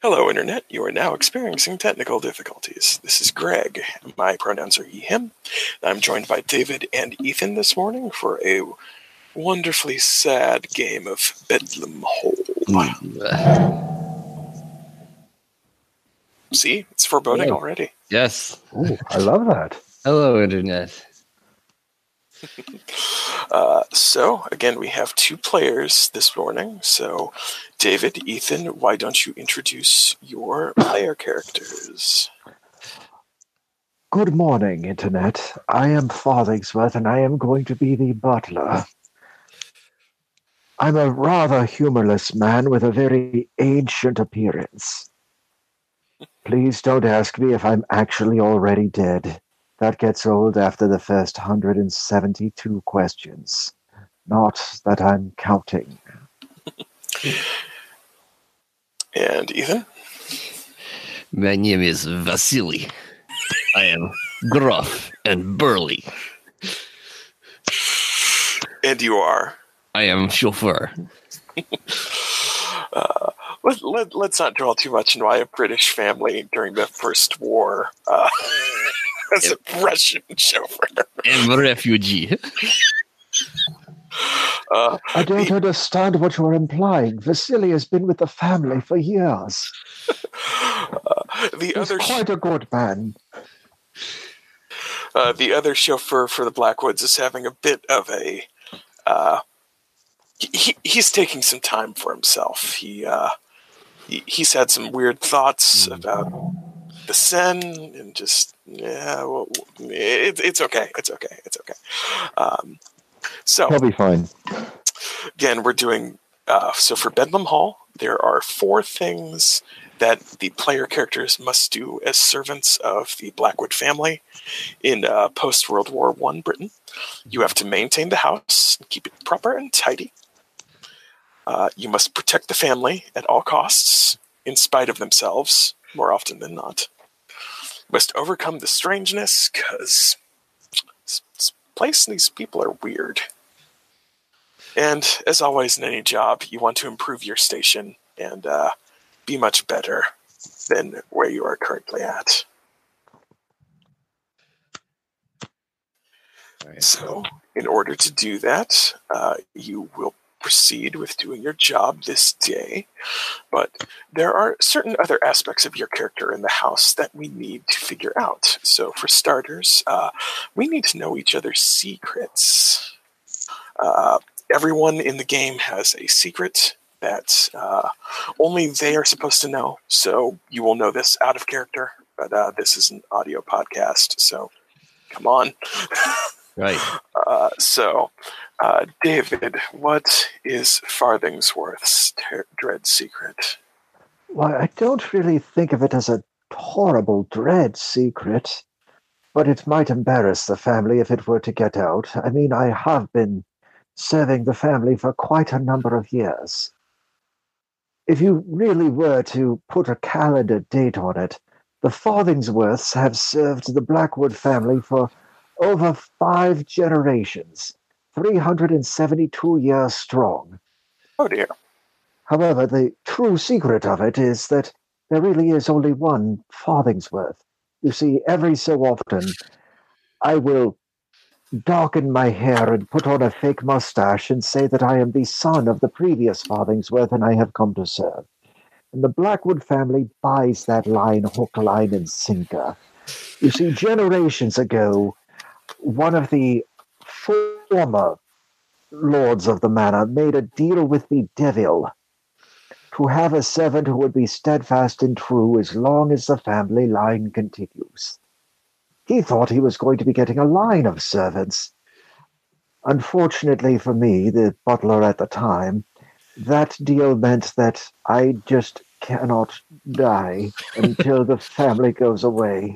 Hello, Internet. You are now experiencing technical difficulties. This is Greg. My pronouns are he, him. I'm joined by David and Ethan this morning for a wonderfully sad game of Bedlam Hole. See? It's foreboding already. Yes. Ooh, I love that. Hello, Internet. So, again, we have two players this morning. So, David, Ethan, why don't you introduce your player characters? Good morning, Internet. I am Farthingsworth, and I am going to be the butler. I'm a rather humorless man with a very ancient appearance. Please don't ask me if I'm actually already dead. That gets old after the first 172 questions. Not that I'm counting. And Ethan? My name is Vasily. I am gruff and burly. And you are? I am chauffeur. Let's not dwell too much on why a British family during the First War as a Russian chauffeur. I'm a refugee. I don't understand what you're implying. Vasily has been with the family for years. He's quite a good man. The other chauffeur for the Blackwoods is having a bit of a... he's taking some time for himself. He's had some weird thoughts about the Seine and just... it's okay. It's okay. So He'll be fine. Again, we're doing... so for Bedlam Hall, there are 4 things that the player characters must do as servants of the Blackwood family in post-World War I Britain. You have to maintain the house and keep it proper and tidy. You must protect the family at all costs, in spite of themselves, more often than not. You must overcome the strangeness, because this place and these people are weird. And as always in any job, you want to improve your station and be much better than where you are currently at. Right. So, in order to do that, you will proceed with doing your job this day, but there are certain other aspects of your character in the house that we need to figure out. So, for starters, we need to know each other's secrets. Everyone in the game has a secret that only they are supposed to know, so you will know this out of character, but this is an audio podcast, so come on. Right. David, what is Farthingsworth's dread secret? Well, I don't really think of it as a horrible dread secret, but it might embarrass the family if it were to get out. I mean, I have been serving the family for quite a number of years. If you really were to put a calendar date on it, the Farthingsworths have served the Blackwood family for over 5 generations, 372 years strong. Oh dear. However, the true secret of it is that there really is only one Farthingsworth. You see, every so often, I will darken my hair and put on a fake mustache and say that I am the son of the previous Farthingsworth and I have come to serve. And the Blackwood family buys that line hook, line, and sinker. You see, generations ago, one of the former lords of the manor made a deal with the devil to have a servant who would be steadfast and true as long as the family line continues. He thought he was going to be getting a line of servants. Unfortunately for me, the butler at the time, that deal meant that I just cannot die until the family goes away.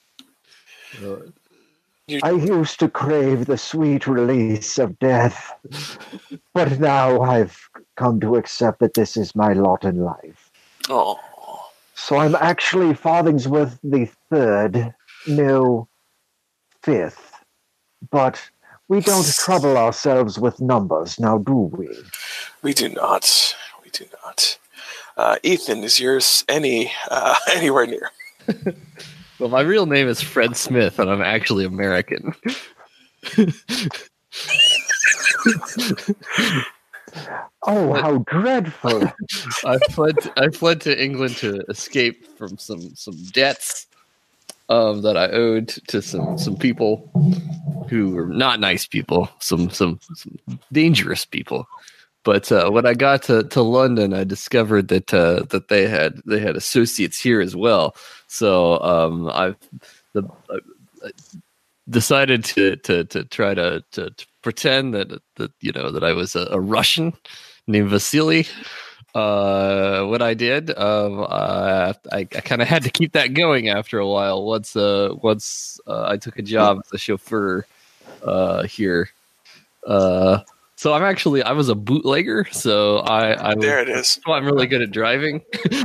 I used to crave the sweet release of death, but now I've come to accept that this is my lot in life. Oh. So I'm actually Farthingsworth the third, no, 5th. But we don't trouble ourselves with numbers, now do we? We do not. Ethan, is yours anywhere near? Well, my real name is Fred Smith, and I'm actually American. Oh, how dreadful! I fled to England to escape from some debts that I owed to some people who were not nice people, some dangerous people. But when I got to London, I discovered that they had associates here as well. So I decided to try to pretend that I was a Russian named Vasily. What I did, I kind of had to keep that going after a while. Once I took a job as a chauffeur here. So I was a bootlegger. So There it is. So I'm really good at driving.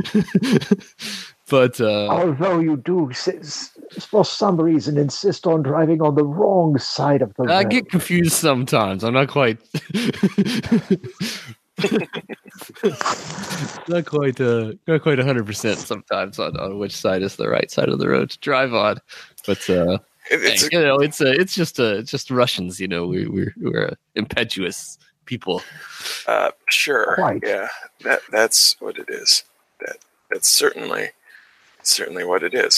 But Although you do, for some reason, insist on driving on the wrong side of the road. I get confused sometimes. I'm not quite, not quite 100% sometimes on which side is the right side of the road to drive on. But it's just Russians. We're impetuous people. Sure. Quite. Yeah. That's what it is. That's certainly what it is.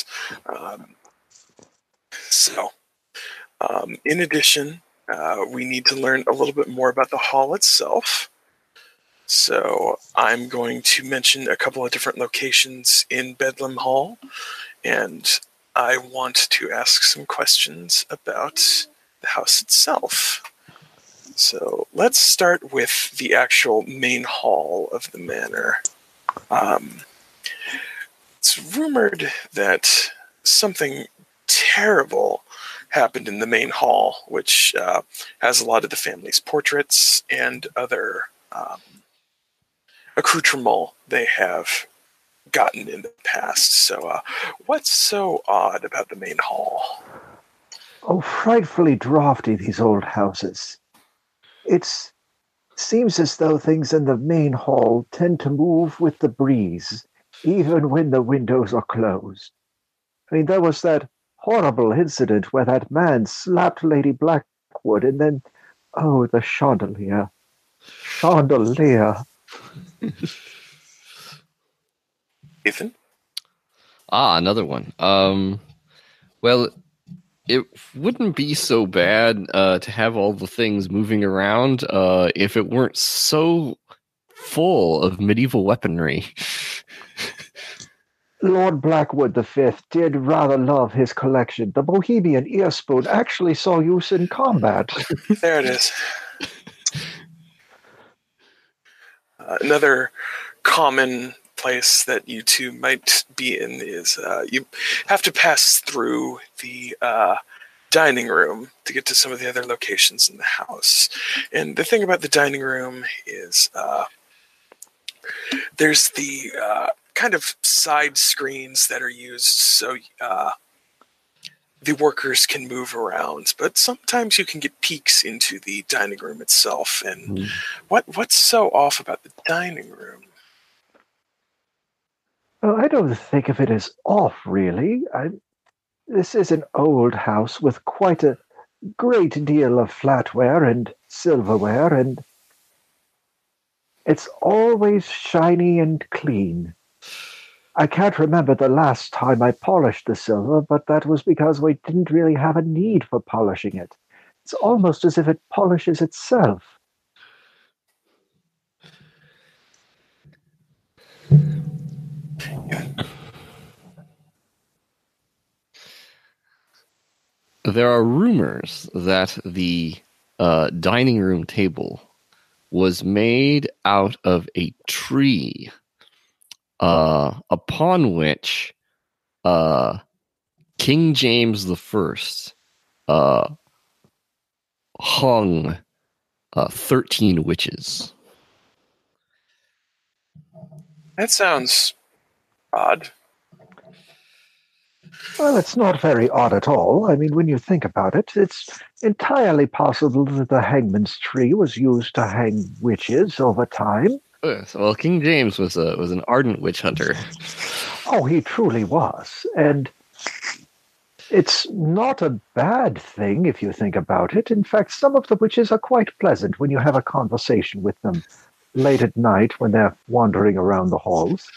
In addition, we need to learn a little bit more about the hall itself. So I'm going to mention a couple of different locations in Bedlam Hall, and I want to ask some questions about the house itself. So let's start with the actual main hall of the manor. It's rumored that something terrible happened in the main hall, which has a lot of the family's portraits and other accoutrements they have gotten in the past. So what's so odd about the main hall? Oh, frightfully draughty, these old houses. It seems as though things in the main hall tend to move with the breeze, even when the windows are closed. I mean, there was that horrible incident where that man slapped Lady Blackwood, and then, oh, the chandelier. Ethan? Another one. Well, it wouldn't be so bad to have all the things moving around if it weren't so full of medieval weaponry. Lord Blackwood V did rather love his collection. The Bohemian ear spoon actually saw use in combat. There it is. Another common place that you two might be in is you have to pass through the dining room to get to some of the other locations in the house. And the thing about the dining room is there's the kind of side screens that are used so the workers can move around, but sometimes you can get peeks into the dining room itself. And what's so off about the dining room? Well, I don't think of it as off, really. This is an old house with quite a great deal of flatware and silverware, and it's always shiny and clean. I can't remember the last time I polished the silver, but that was because we didn't really have a need for polishing it. It's almost as if it polishes itself. There are rumors that the dining room table was made out of a tree upon which King James I hung 13 witches. That sounds odd. Well, it's not very odd at all. I mean, when you think about it, it's entirely possible that the hangman's tree was used to hang witches over time. Yes, well, King James was an ardent witch hunter. Oh, he truly was. And it's not a bad thing if you think about it. In fact, some of the witches are quite pleasant when you have a conversation with them late at night when they're wandering around the halls.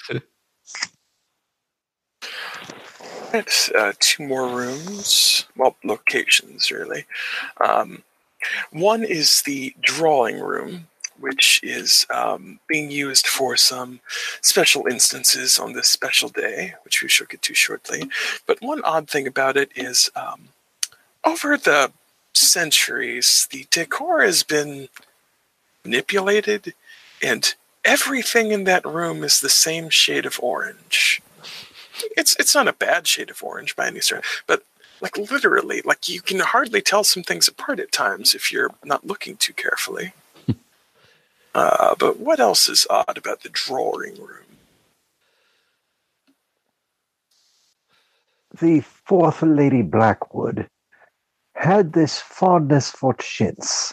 It's two more rooms. Well, locations, really. One is the drawing room, which is being used for some special instances on this special day, which we shall get to shortly. But one odd thing about it is over the centuries, the decor has been manipulated, and everything in that room is the same shade of orange. It's not a bad shade of orange by any stretch, but like literally, like you can hardly tell some things apart at times if you're not looking too carefully. But what else is odd about the drawing room? The fourth Lady Blackwood had this fondness for chintz.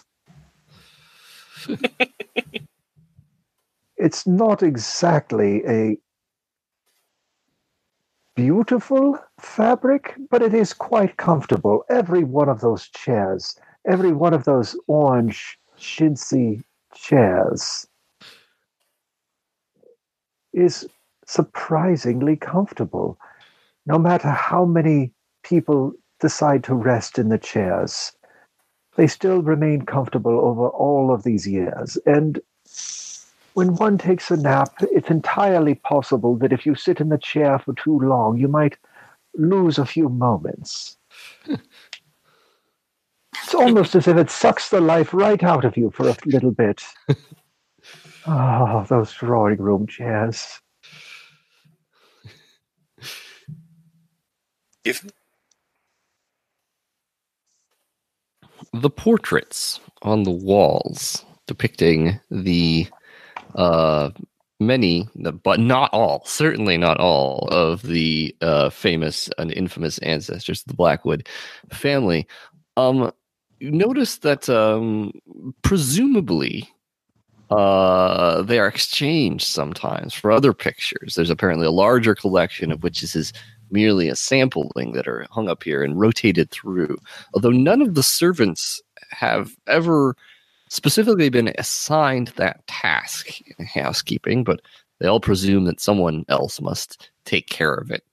It's not exactly a beautiful fabric, but it is quite comfortable. Every one of those chairs, every one of those orange chintzy chairs is surprisingly comfortable. No matter how many people decide to rest in the chairs, they still remain comfortable over all of these years. And when one takes a nap, it's entirely possible that if you sit in the chair for too long, you might lose a few moments. It's almost as if it sucks the life right out of you for a little bit. Oh, those drawing room chairs. The portraits on the walls depicting the many, but not all, certainly not all, of the famous and infamous ancestors of the Blackwood family. You notice that presumably they are exchanged sometimes for other pictures. There's apparently a larger collection of which this is merely a sampling that are hung up here and rotated through. Although none of the servants have ever specifically been assigned that task in housekeeping, but they all presume that someone else must take care of it.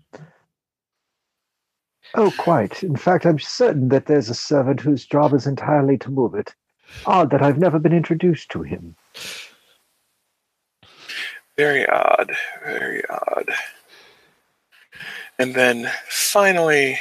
Oh, quite. In fact, I'm certain that there's a servant whose job is entirely to move it. Odd that I've never been introduced to him. Very odd. Very odd. And then finally,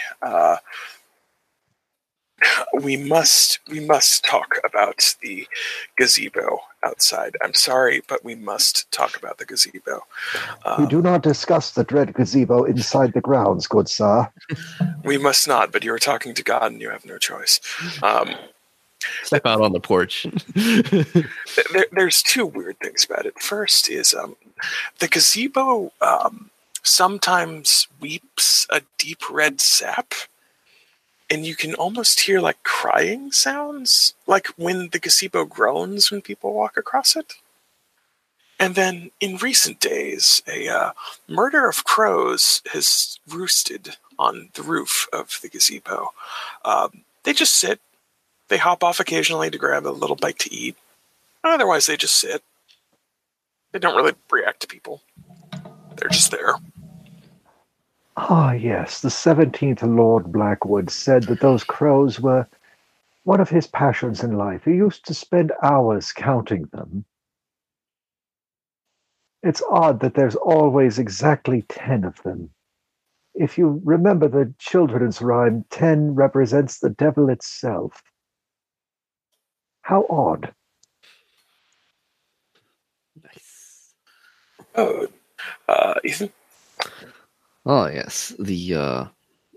we must talk about the gazebo outside. I'm sorry, but we must talk about the gazebo. We do not discuss the dread gazebo inside the grounds, good sir. We must not, but you are talking to God and you have no choice. Step out on the porch. There's two weird things about it. First is the gazebo sometimes weeps a deep red sap, and you can almost hear like crying sounds, like when the gazebo groans when people walk across it. And then in recent days, a murder of crows has roosted on the roof of the gazebo. They just sit. They hop off occasionally to grab a little bite to eat. Otherwise, they just sit. They don't really react to people. They're just there. Ah, yes, the 17th Lord Blackwood said that those crows were one of his passions in life. He used to spend hours counting them. It's odd that there's always exactly 10 of them. If you remember the children's rhyme, 10 represents the devil itself. How odd. Nice. Oh, Ethan? Oh, yes. The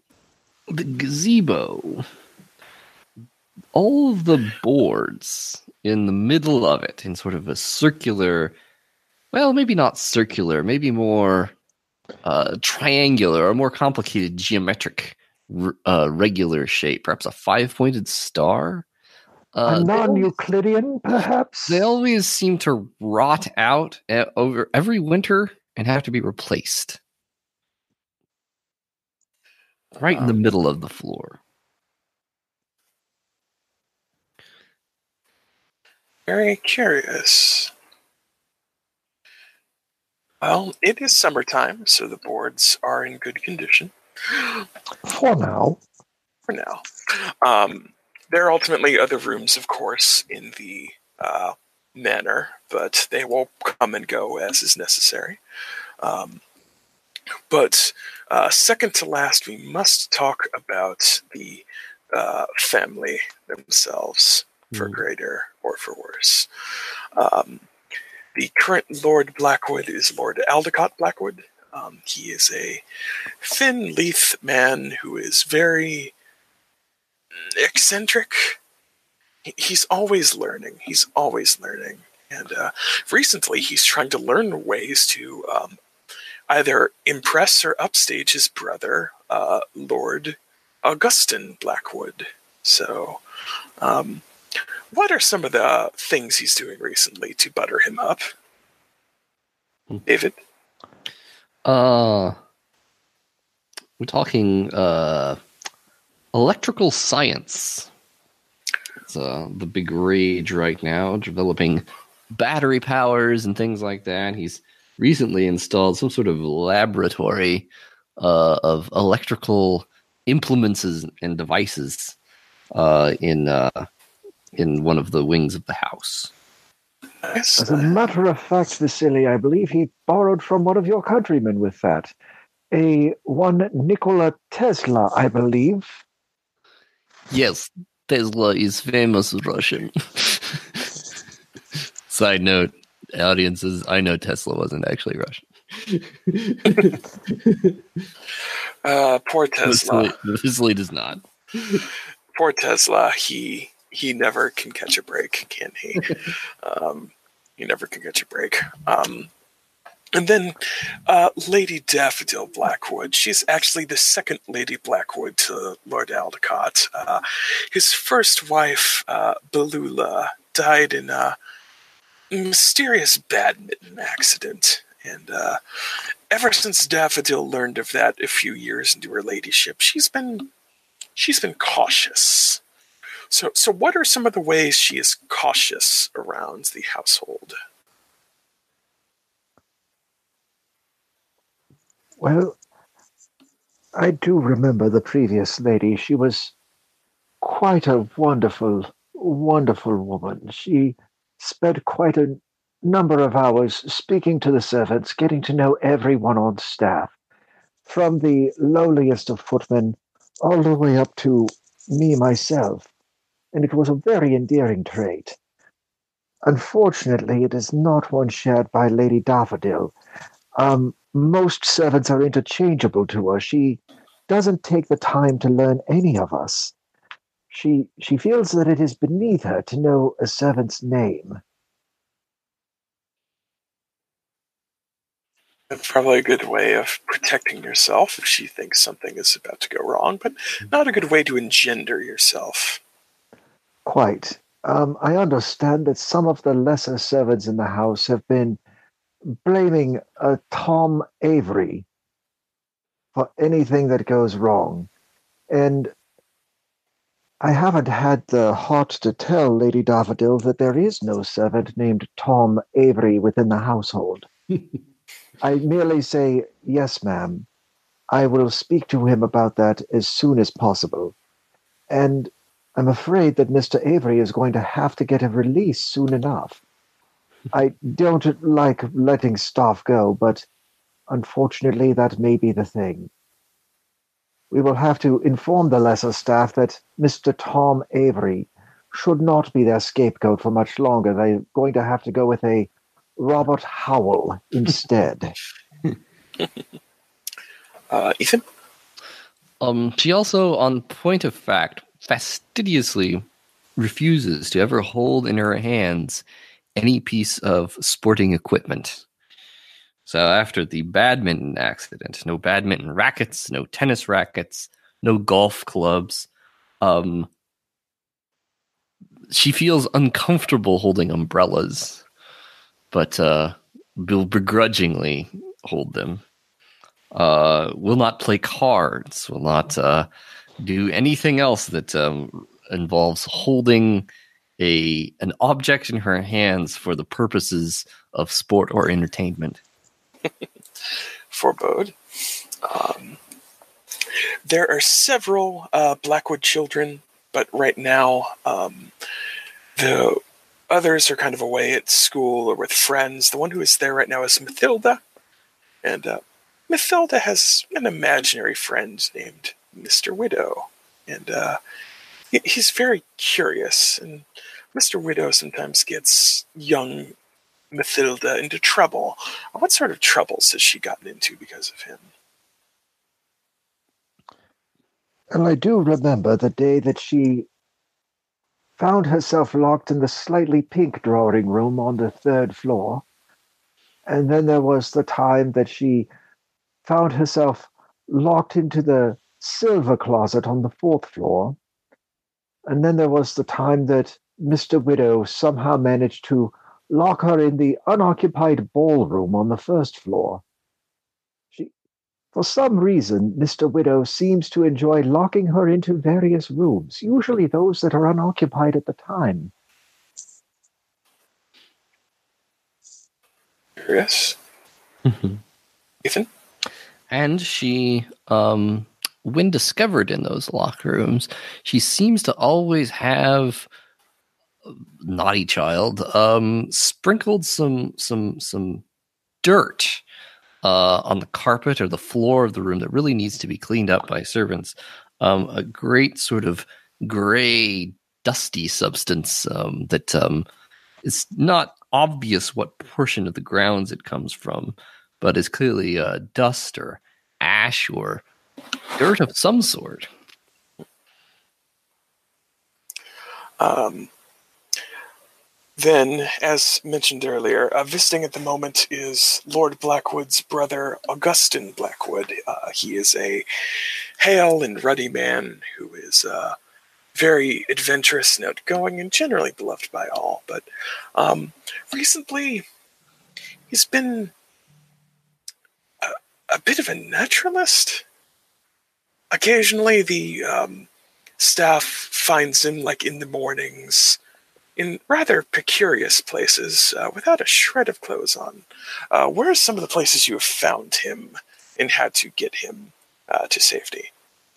gazebo. All of the boards in the middle of it, in sort of a circular, well, maybe not circular, maybe more triangular or more complicated geometric regular shape, perhaps a 5-pointed star. A non-Euclidean, perhaps? They always seem to rot out over every winter and have to be replaced. Right in the middle of the floor. Very curious. Well, it is summertime, so the boards are in good condition. For now. There are ultimately other rooms, of course, in the manor, but they will come and go as is necessary. But second to last, we must talk about the family themselves, for greater or for worse. The current Lord Blackwood is Lord Aldecott Blackwood. He is a thin, lithe man who is very eccentric. He's always learning. And recently, he's trying to learn ways to either impress or upstage his brother, Lord Augustin Blackwood. So, what are some of the things he's doing recently to butter him up? David? We're talking electrical science. It's the big rage right now, developing battery powers and things like that. He's recently installed some sort of laboratory of electrical implements and devices in one of the wings of the house. As a matter of fact, Vasily, I believe he borrowed from one of your countrymen with that. One Nikola Tesla, I believe. Yes, Tesla is famous Russian. Side note, audiences, I know Tesla wasn't actually Russian. Poor Tesla. Vasily does not. Poor Tesla. He never can catch a break, can he? He never can catch a break. And then Lady Daffodil Blackwood. She's actually the second Lady Blackwood to Lord Aldecott. His first wife, Belula, died in a mysterious badminton accident. And ever since Daffodil learned of that a few years into her ladyship, she's been cautious. So what are some of the ways she is cautious around the household? Well, I do remember the previous lady. She was quite a wonderful, wonderful woman. She spent quite a number of hours speaking to the servants, getting to know everyone on staff, from the lowliest of footmen all the way up to me myself. And it was a very endearing trait. Unfortunately, it is not one shared by Lady Daffodil. Most servants are interchangeable to her. She doesn't take the time to learn any of us. She feels that it is beneath her to know a servant's name. That's probably a good way of protecting yourself if she thinks something is about to go wrong, but not a good way to engender yourself. Quite. I understand that some of the lesser servants in the house have been blaming Tom Avery for anything that goes wrong. And I haven't had the heart to tell Lady Daffodil that there is no servant named Tom Avery within the household. I merely say, yes, ma'am. I will speak to him about that as soon as possible. And I'm afraid that Mr. Avery is going to have to get a release soon enough. I don't like letting staff go, but unfortunately that may be the thing. We will have to inform the lesser staff that Mr. Tom Avery should not be their scapegoat for much longer. They're going to have to go with a Robert Howell instead. Ethan? She also, on point of fact, fastidiously refuses to ever hold in her hands any piece of sporting equipment. So after the badminton accident, no badminton rackets, no tennis rackets, no golf clubs. she feels uncomfortable holding umbrellas, but will begrudgingly hold them. Will not play cards, will not do anything else that involves holding an object in her hands for the purposes of sport or entertainment. Forebode. There are several Blackwood children, but right now the others are kind of away at school or with friends. The one who is there right now is Mathilda, and Mathilda has an imaginary friend named Mr. Widow, and he's very curious, and Mr. Widow sometimes gets young Mathilda into trouble. What sort of troubles has she gotten into because of him? And I do remember the day that she found herself locked in the slightly pink drawing room on the 3rd floor. And then there was the time that she found herself locked into the silver closet on the 4th floor. And then there was the time that Mr. Widow somehow managed to lock her in the unoccupied ballroom on the 1st floor. For some reason, Mr. Widow seems to enjoy locking her into various rooms, usually those that are unoccupied at the time. Yes. Ethan? And she, when discovered in those locker rooms, she seems to always have, naughty child, sprinkled some dirt on the carpet or the floor of the room that really needs to be cleaned up by servants. A great sort of gray, dusty substance that is not obvious what portion of the grounds it comes from, but is clearly dust or ash or dirt of some sort. Then, as mentioned earlier, visiting at the moment is Lord Blackwood's brother, Augustin Blackwood. He is a hale and ruddy man who is very adventurous and outgoing and generally beloved by all. But recently, he's been a bit of a naturalist. Occasionally, the staff finds him, like, in the mornings, in rather precarious places, without a shred of clothes on. Where are some of the places you have found him and had to get him to safety?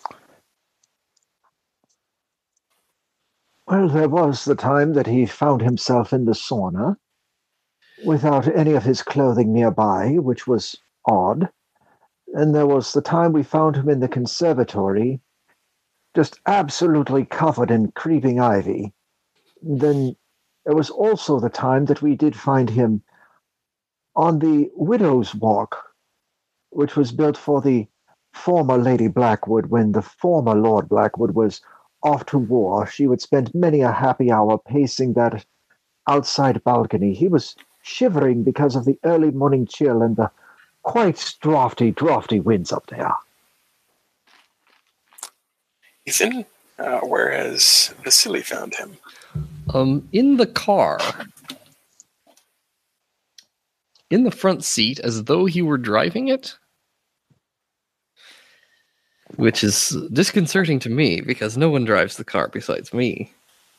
Well, there was the time that he found himself in the sauna without any of his clothing nearby, which was odd. And there was the time we found him in the conservatory, just absolutely covered in creeping ivy. Then there was also the time that we did find him on the Widow's Walk, which was built for the former Lady Blackwood. When the former Lord Blackwood was off to war, she would spend many a happy hour pacing that outside balcony. He was shivering because of the early morning chill and the quite drafty winds up there. Ethan, where has Vasily found him? In the car. In the front seat, as though he were driving it. Which is disconcerting to me, because no one drives the car besides me.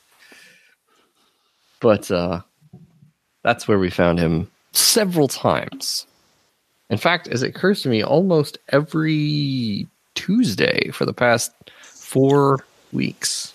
But that's where we found him several times. In fact, as it occurs to me, almost every Tuesday for the past 4 weeks.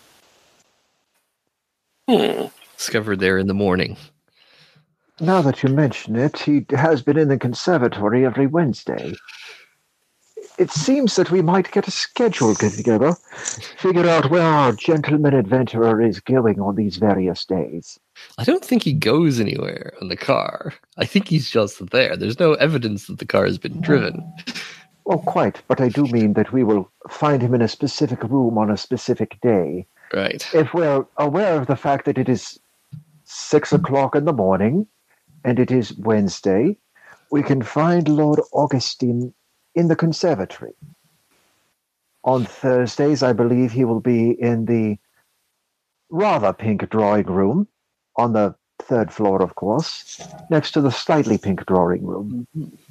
Discovered there in the morning. Now that you mention it, he has been in the conservatory every Wednesday. It seems that we might get a schedule together, figure out where our gentleman adventurer is going on these various days. I don't think he goes anywhere in the car. I think he's just there. There's no evidence that the car has been driven. Well, quite, but I do mean that we will find him in a specific room on a specific day. Right. If we're aware of the fact that it is 6 o'clock in the morning, and it is Wednesday, we can find Lord Augustine in the conservatory. On Thursdays, I believe he will be in the rather pink drawing room on the third floor, of course, next to the slightly pink drawing room.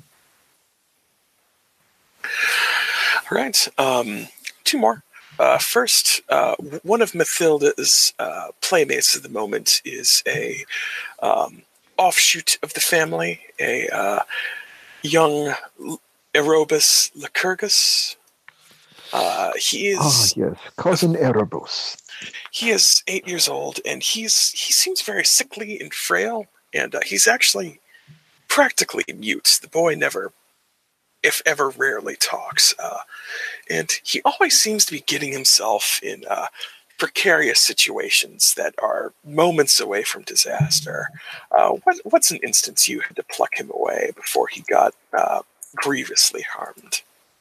All right. Two more. First, one of Mathilda's playmates at the moment is a offshoot of the family, a young Erebus Lycurgus. He is yes, cousin Erebus. He is 8 years old, and he seems very sickly and frail, and he's actually practically mute. The boy never, if ever, rarely talks, and he always seems to be getting himself in precarious situations that are moments away from disaster. What's an instance you had to pluck him away before he got grievously harmed?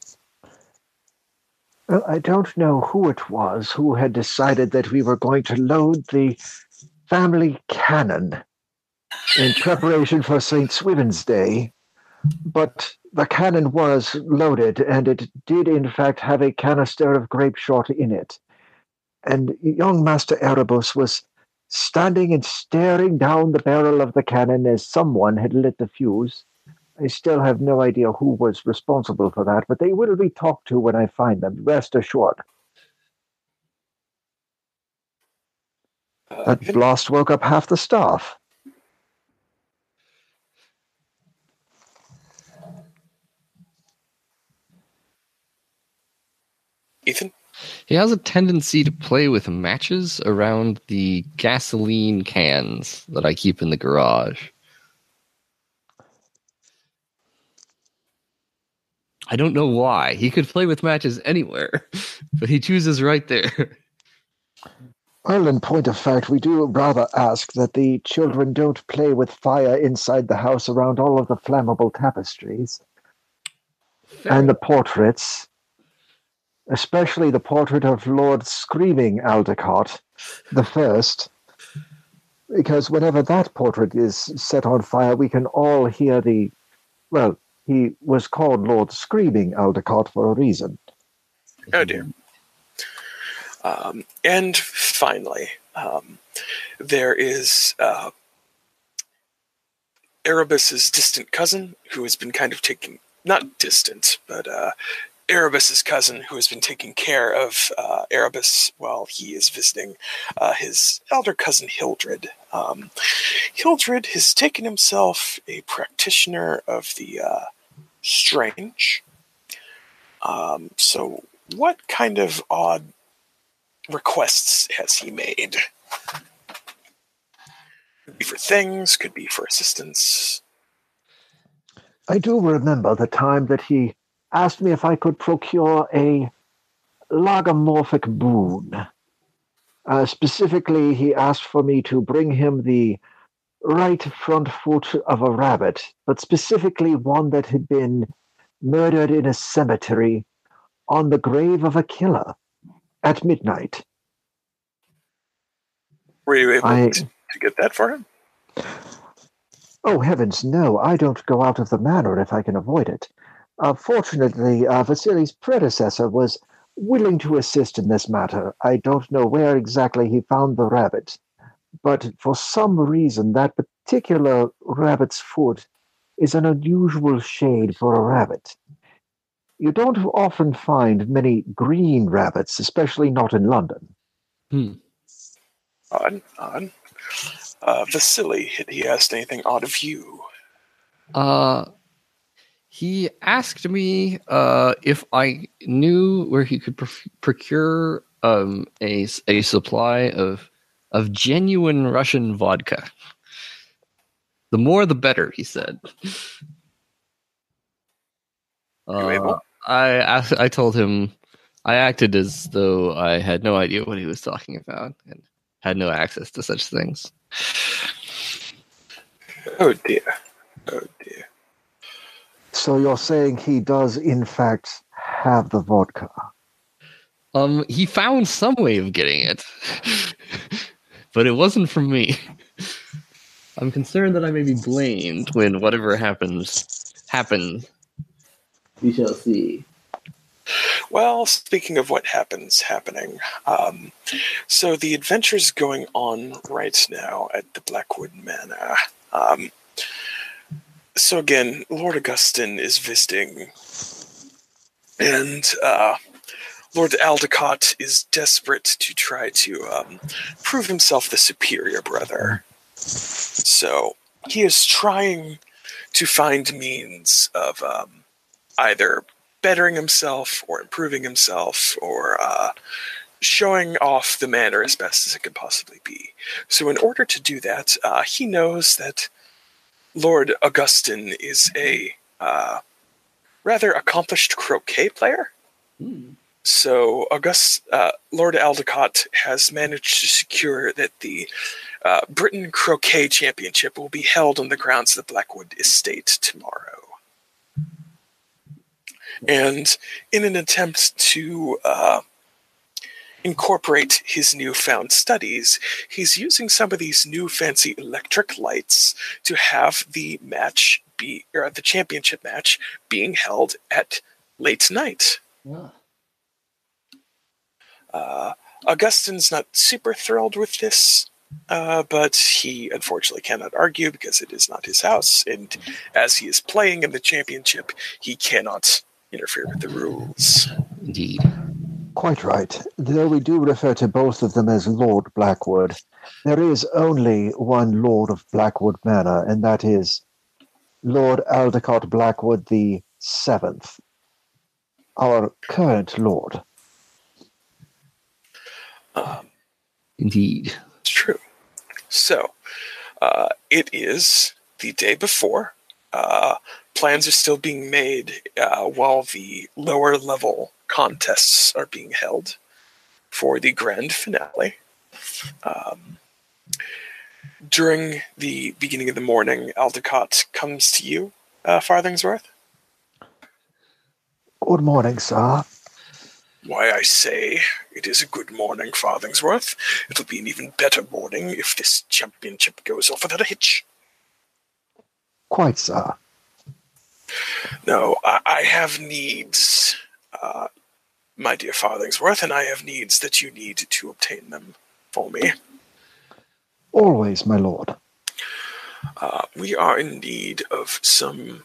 Well, I don't know who it was who had decided that we were going to load the family cannon in preparation for St. Swithin's Day, but the cannon was loaded, and it did in fact have a canister of grape shot in it. And young Master Erebus was standing and staring down the barrel of the cannon as someone had lit the fuse. I still have no idea who was responsible for that, but they will be talked to when I find them, rest assured. That blast woke up half the staff. Ethan? He has a tendency to play with matches around the gasoline cans that I keep in the garage. I don't know why. He could play with matches anywhere, but he chooses right there. Well, in point of fact, we do rather ask that the children don't play with fire inside the house around all of the flammable tapestries. And the portraits, especially the portrait of Lord Screaming Aldecott the First, because whenever that portrait is set on fire, we can all hear he was called Lord Screaming Aldecott for a reason. Oh, dear. And finally, there is Erebus's distant cousin, who has been kind of taking, not distant, but Erebus's cousin, who has been taking care of Erebus while he is visiting his elder cousin Hildred. Hildred has taken himself a practitioner of the strange. So what kind of odd requests has he made? Could be for things, could be for assistance. I do remember the time that he asked me if I could procure a logomorphic boon. Specifically, he asked for me to bring him the right front foot of a rabbit, but specifically one that had been murdered in a cemetery on the grave of a killer at midnight. Were you able to get that for him? Oh, heavens, no. I don't go out of the manor if I can avoid it. Fortunately, Vasily's predecessor was willing to assist in this matter. I don't know where exactly he found the rabbit, but for some reason, that particular rabbit's foot is an unusual shade for a rabbit. You don't often find many green rabbits, especially not in London. Odd. Vasily, had he asked anything odd of you? He asked me if I knew where he could procure a supply of genuine Russian vodka. The more, the better, he said. You able? I told him I acted as though I had no idea what he was talking about and had no access to such things. Oh dear. So you're saying he does, in fact, have the vodka? He found some way of getting it, but it wasn't from me. I'm concerned that I may be blamed when whatever happens. We shall see. Well, speaking of what happening, so the adventure's going on right now at the Blackwood Manor. So again, Lord Augustin is visiting, and Lord Aldecott is desperate to try to prove himself the superior brother. So he is trying to find means of either bettering himself or improving himself or showing off the manor as best as it could possibly be. So in order to do that, he knows that Lord Augustin is a rather accomplished croquet player. So Lord Aldecott has managed to secure that the Britain Croquet Championship will be held on the grounds of the Blackwood Estate tomorrow. And in an attempt to incorporate his newfound studies, he's using some of these new fancy electric lights to have the championship match being held at late night. Yeah. Augustin's not super thrilled with this, but he unfortunately cannot argue because it is not his house, and as he is playing in the championship, he cannot interfere with the rules. Indeed. Quite right. Though we do refer to both of them as Lord Blackwood, there is only one Lord of Blackwood Manor, and that is Lord Aldecott Blackwood the Seventh, our current Lord. Indeed. It's true. So, it is the day before. Plans are still being made while the lower level contests are being held for the grand finale. During the beginning of the morning, Aldecott comes to you, Farthingsworth. Good morning, sir. Why, I say, it is a good morning, Farthingsworth. It'll be an even better morning if this championship goes off without a hitch. Quite, sir. No, I have needs, my dear Farthingsworth, and I have needs that you need to obtain them for me. Always, my lord. We are in need of some.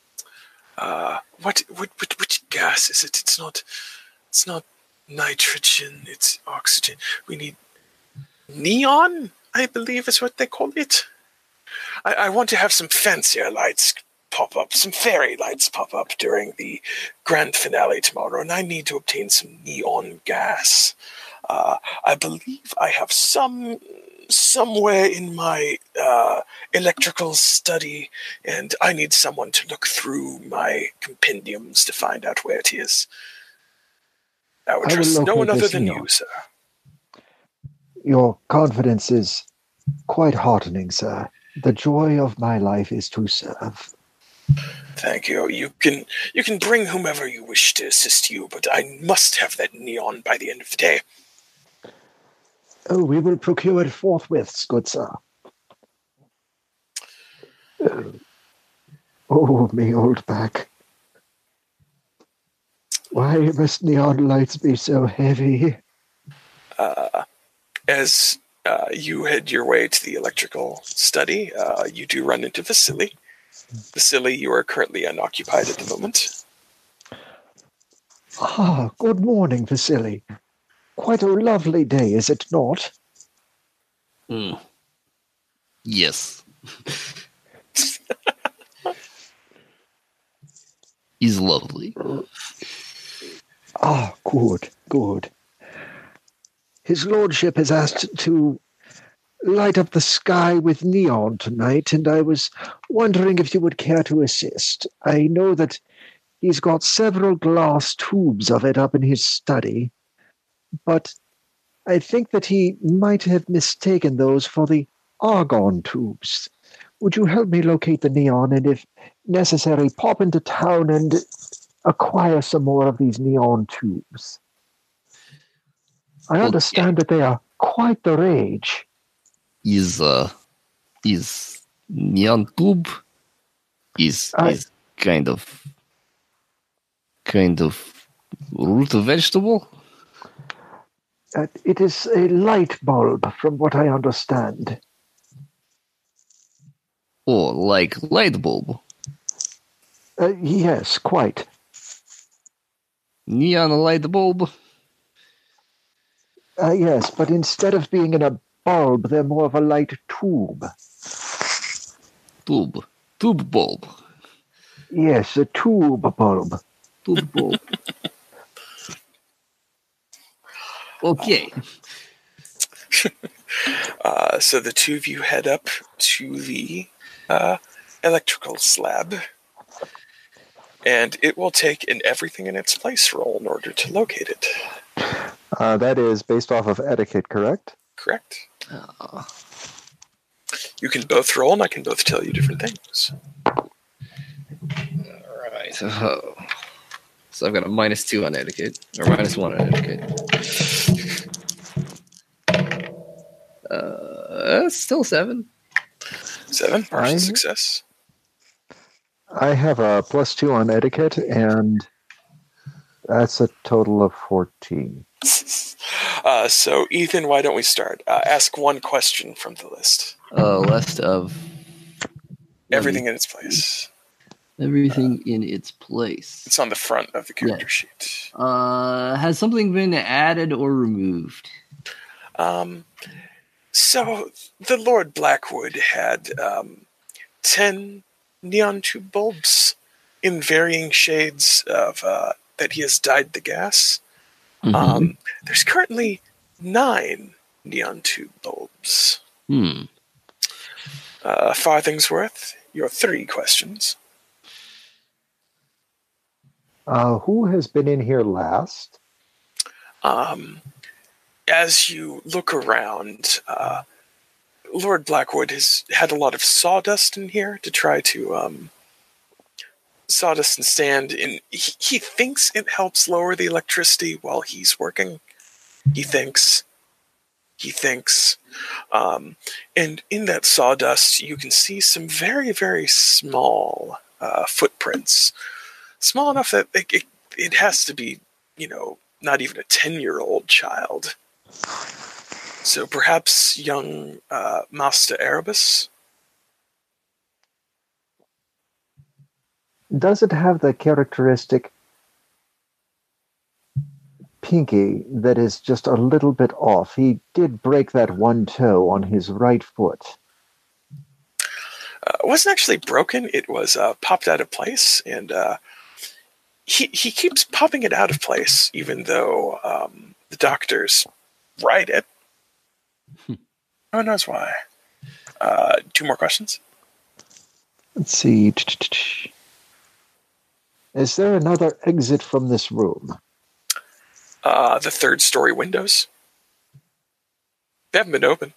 Which gas is it? It's not nitrogen. It's oxygen. We need neon, I believe is what they call it. I want to have some fancier lights pop up, some fairy lights pop up during the grand finale tomorrow, and I need to obtain some neon gas. I believe I have somewhere in my electrical study, and I need someone to look through my compendiums to find out where it is. I would trust no one other than you, sir. Your confidence is quite heartening, sir. The joy of my life is to serve. Thank you. You can bring whomever you wish to assist you, but I must have that neon by the end of the day. Oh, we will procure it forthwith, good sir. Oh, me old back. Why must neon lights be so heavy? As you head your way to the electrical study, you do run into Vasily. Vasily, you are currently unoccupied at the moment. Ah, good morning, Vasily. Quite a lovely day, is it not? Yes. He's lovely. Ah, good, good. His lordship has asked to light up the sky with neon tonight, and I was wondering if you would care to assist. I know that he's got several glass tubes of it up in his study, but I think that he might have mistaken those for the argon tubes. Would you help me locate the neon, and if necessary, pop into town and acquire some more of these neon tubes? I understand that they are quite the rage. Is neon tube is kind of Root vegetable? It is a light bulb, from what I understand. Oh, like light bulb. Yes, quite. Neon light bulb? Yes, but instead of being in a bulb, they're more of a light tube. Tube. Tube bulb. Yes, a tube bulb. Tube bulb. Okay. So the two of you head up to the electrical slab, and it will take an everything in its place roll in order to locate it. That is based off of etiquette, correct? Correct. You can both roll, and I can both tell you different things. All right. So I've got a -2 on etiquette, or -1 on etiquette. Still 7. 7, partial success. I have a +2 on etiquette, and that's a total of 14. So, Ethan, why don't we start? Ask one question from the list. List of everything in its place. Everything in its place. It's on the front of the character sheet. Has something been added or removed? So the Lord Blackwood had 10 neon tube bulbs in varying shades of that he has dyed the gas. Mm-hmm. There's currently 9 neon tube bulbs. Farthingsworth, your 3 questions. Who has been in here last? As you look around, Lord Blackwood has had a lot of sawdust in here to try to sawdust and sand. And he thinks it helps lower the electricity while he's working. He thinks. And in that sawdust, you can see some very, very small footprints. Small enough that it has to be, not even a 10-year-old child. So perhaps young Master Erebus? Does it have the characteristic pinky that is just a little bit off? He did break that one toe on his right foot. It wasn't actually broken. It was popped out of place, and he keeps popping it out of place, even though the doctors ride it. Who knows why? 2 more questions? Let's see. Is there another exit from this room? The 3rd-story windows. They haven't been opened.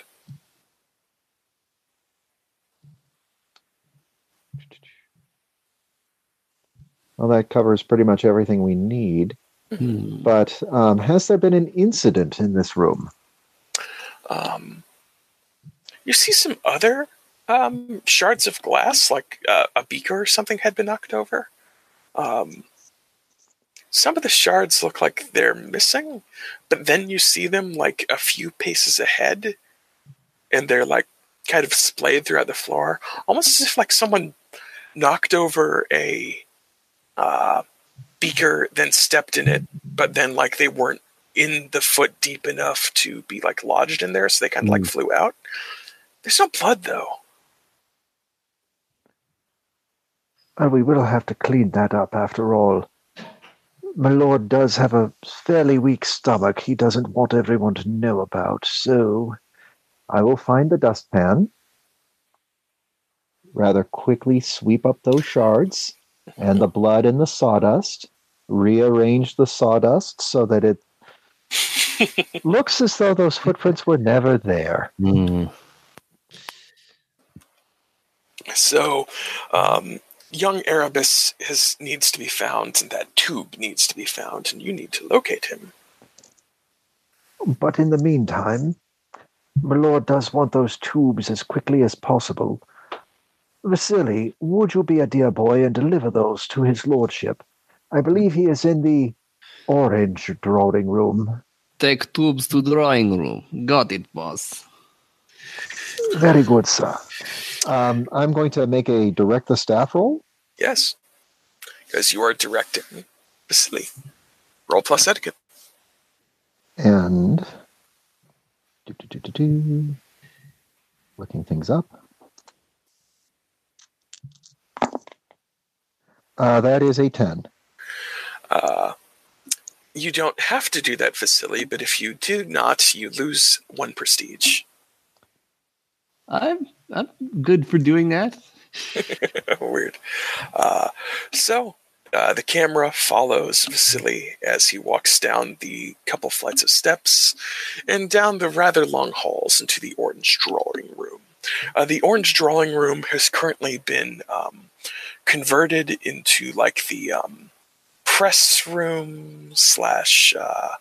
Well, that covers pretty much everything we need. But has there been an incident in this room? You see some other shards of glass, like a beaker or something had been knocked over. Some of the shards look like they're missing, but then you see them like a few paces ahead, and they're like kind of splayed throughout the floor, almost as if like someone knocked over a beaker, then stepped in it, but then like they weren't in the foot deep enough to be like lodged in there, so they kind of like flew out. There's no blood though. Well, we will have to clean that up after all. My lord does have a fairly weak stomach he doesn't want everyone to know about, so I will find the dustpan, rather quickly sweep up those shards and the blood and the sawdust, rearrange the sawdust so that it looks as though those footprints were never there. So, young Erebus needs to be found, and that tube needs to be found, and you need to locate him. But in the meantime, my lord does want those tubes as quickly as possible. Vasily, would you be a dear boy and deliver those to his lordship? I believe he is in the orange drawing room. Take tubes to drawing room. Got it, boss. Very good, sir. I'm going to make a direct the staff roll. Yes, because you are directing Vasily. Roll plus etiquette. And looking things up. That is a 10. You don't have to do that, Vasily, but if you do not, you lose 1 prestige. I'm good for doing that. Weird. So the camera follows Vasily as he walks down the couple flights of steps and down the rather long halls into the orange drawing room. The orange drawing room has currently been converted into like the press room slash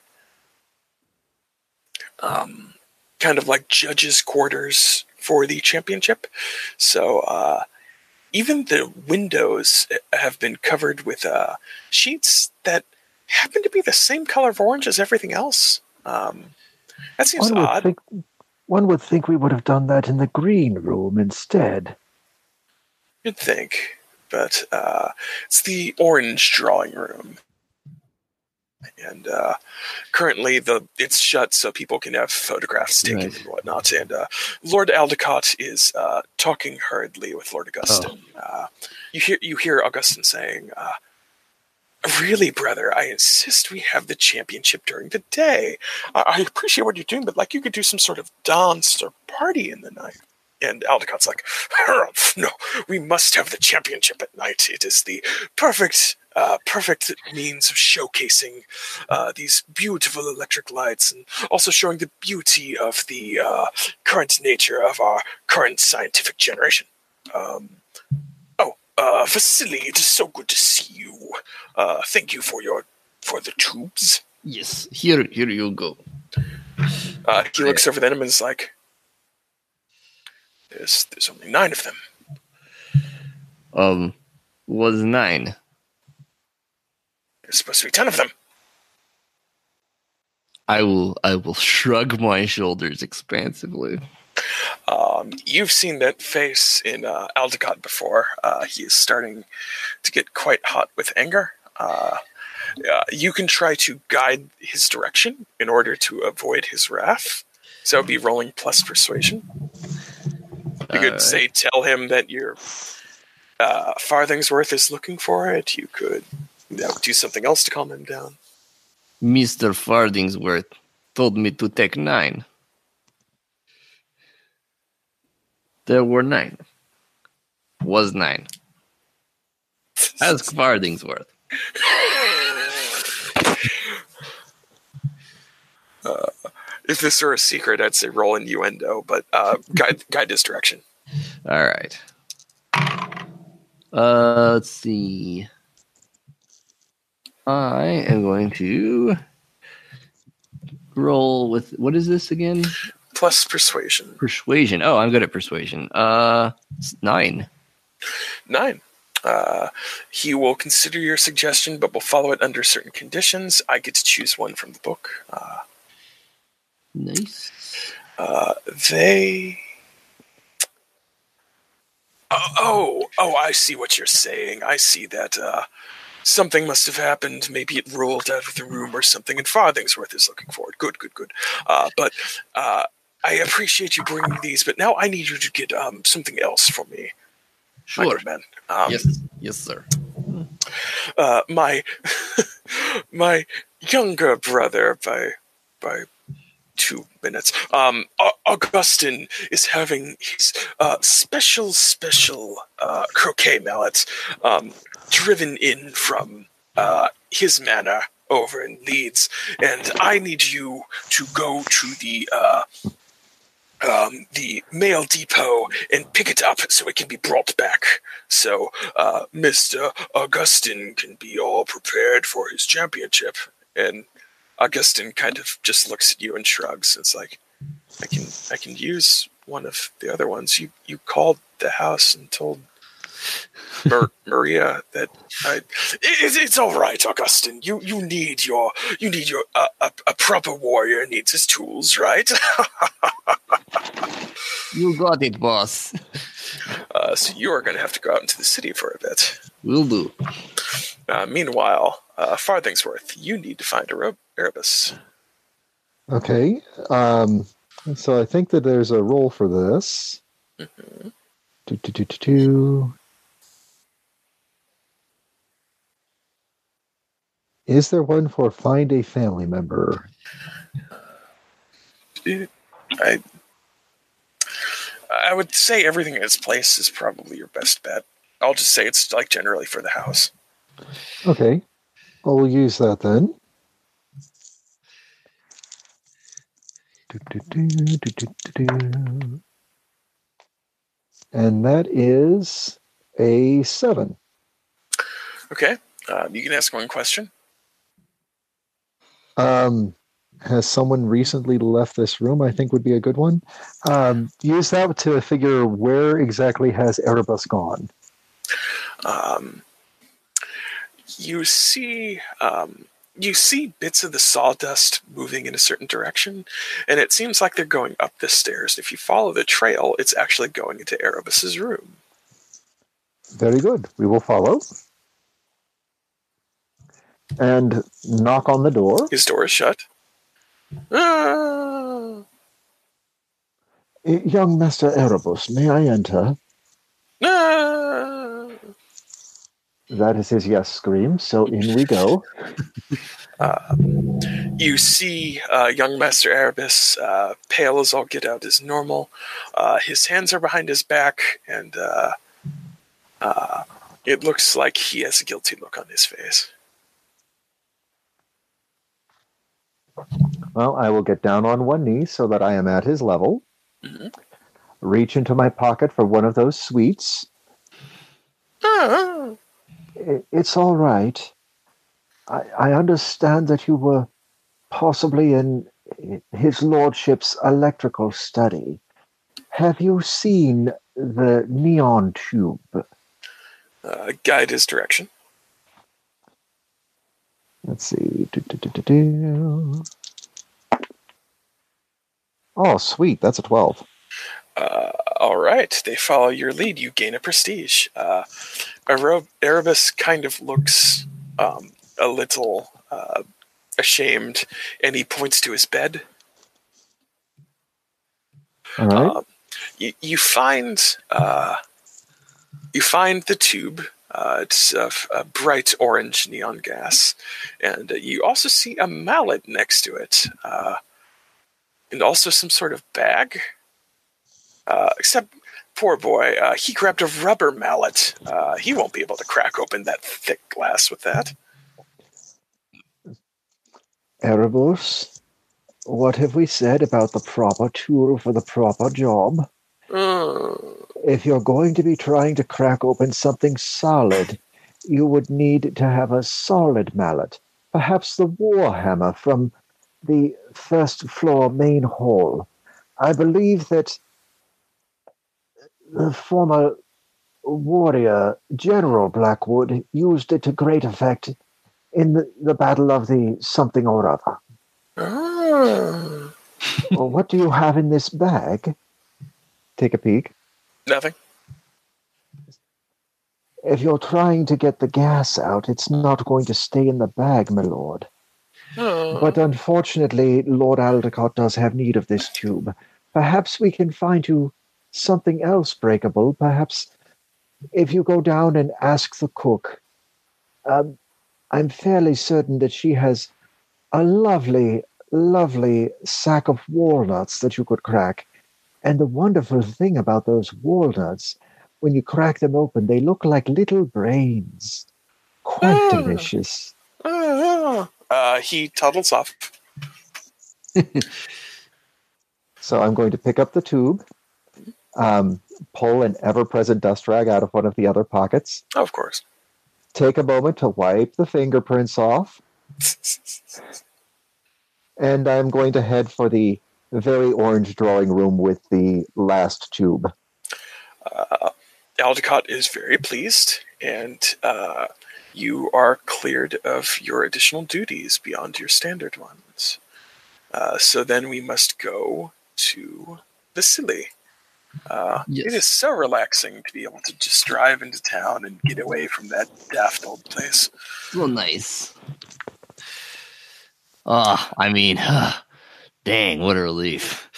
kind of like judges' quarters for the championship. So even the windows have been covered with sheets that happen to be the same color of orange as everything else. That seems odd. One would think we would have done that in the green room instead. You'd think, but it's the orange drawing room. And currently it's shut so people can have photographs taken and whatnot. And Lord Aldecott is talking hurriedly with Lord Augustin. You hear Augustin saying, really, brother, I insist we have the championship during the day. I appreciate what you're doing, but like you could do some sort of dance or party in the night. And Aldecott's like, no, we must have the championship at night. It is the perfect means of showcasing these beautiful electric lights and also showing the beauty of the current nature of our current scientific generation. Vasily, it is so good to see you. Thank you for the tubes. Yes, here you go. He looks over at him and is like, there's only 9 of them. Was 9. There's supposed to be 10 of them. I will shrug my shoulders expansively. You've seen that face in Aldecott before. He is starting to get quite hot with anger. You can try to guide his direction in order to avoid his wrath. So be rolling plus persuasion. You could say, tell him that your Farthingsworth is looking for it. You could do something else to calm him down. Mr. Farthingsworth told me to take 9. There were 9. Was 9. Ask Farthingsworth. If this were a secret, I'd say roll innuendo, but guide this direction. All right. Let's see. I am going to roll with, what is this again? Plus persuasion. Persuasion. Oh, I'm good at persuasion. 9. 9. He will consider your suggestion, but will follow it under certain conditions. I get to choose one from the book. Nice. I see what you're saying. I see that something must have happened. Maybe it rolled out of the room or something, and Farthingsworth is looking for it. Good. But I appreciate you bringing these, but now I need you to get something else for me. Sure. Man. Yes, sir. My younger brother by 2 minutes. Augustin is having his special croquet mallet driven in from his manor over in Leeds, and I need you to go to the mail depot and pick it up so it can be brought back. So Mr. Augustin can be all prepared for his championship. And Augustin kind of just looks at you and shrugs. It's like, I can use one of the other ones. You called the house and told Maria, it's all right, Augustine. You need your a proper warrior needs his tools, right? You got it, boss. So you are going to have to go out into the city for a bit. Will do. Meanwhile, Farthingsworth, you need to find Erebus. Okay. So I think that there's a role for this. Mm-hmm. Is there one for find a family member? I would say everything in its place is probably your best bet. I'll just say it's like generally for the house. Okay. Well, we'll use that then. And that is a 7. Okay. You can ask one question. Has someone recently left this room? I think would be a good one. Use that to figure where exactly has Erebus gone. You see bits of the sawdust moving in a certain direction, and it seems like they're going up the stairs. If you follow the trail, it's actually going into Erebus's room. Very good. We will follow. And knock on the door. His door is shut. Ah! Young Master Erebus, may I enter? Ah! That is his yes scream, so in we go. You see young Master Erebus, pale as all get out as normal. His hands are behind his back, and it looks like he has a guilty look on his face. Well, I will get down on one knee so that I am at his level. Mm-hmm. Reach into my pocket for one of those sweets. Ah! It's all right. I understand that you were possibly in his lordship's electrical study. Have you seen the neon tube? Guide his direction. Let's see. Oh, sweet. That's a 12. All right, they follow your lead. You gain a prestige. Erebus kind of looks a little ashamed, and he points to his bed. All right. You find the tube. It's a bright orange neon gas, and you also see a mallet next to it, and also some sort of bag. Except, poor boy, he grabbed a rubber mallet. He won't be able to crack open that thick glass with that. Erebus, what have we said about the proper tool for the proper job? If you're going to be trying to crack open something solid, you would need to have a solid mallet, perhaps the warhammer from the first floor main hall. I believe that the former warrior, General Blackwood, used it to great effect in the Battle of the something or other. Well, what do you have in this bag? Take a peek. Nothing. If you're trying to get the gas out, it's not going to stay in the bag, my lord. But unfortunately, Lord Aldecott does have need of this tube. Perhaps we can find you something else breakable. Perhaps if you go down and ask the cook. I'm fairly certain that she has a lovely, lovely sack of walnuts that you could crack. And the wonderful thing about those walnuts, when you crack them open, they look like little brains. Quite delicious. He toddles off. So I'm going to pick up the tube, pull an ever-present dust rag out of one of the other pockets. Oh, of course. Take a moment to wipe the fingerprints off. And I'm going to head for the very orange drawing room with the last tube. Aldecott is very pleased, and you are cleared of your additional duties beyond your standard ones. So then we must go to Vasily. Yes. It is so relaxing to be able to just drive into town and get away from that daft old place. Well, nice. I mean, dang, what a relief.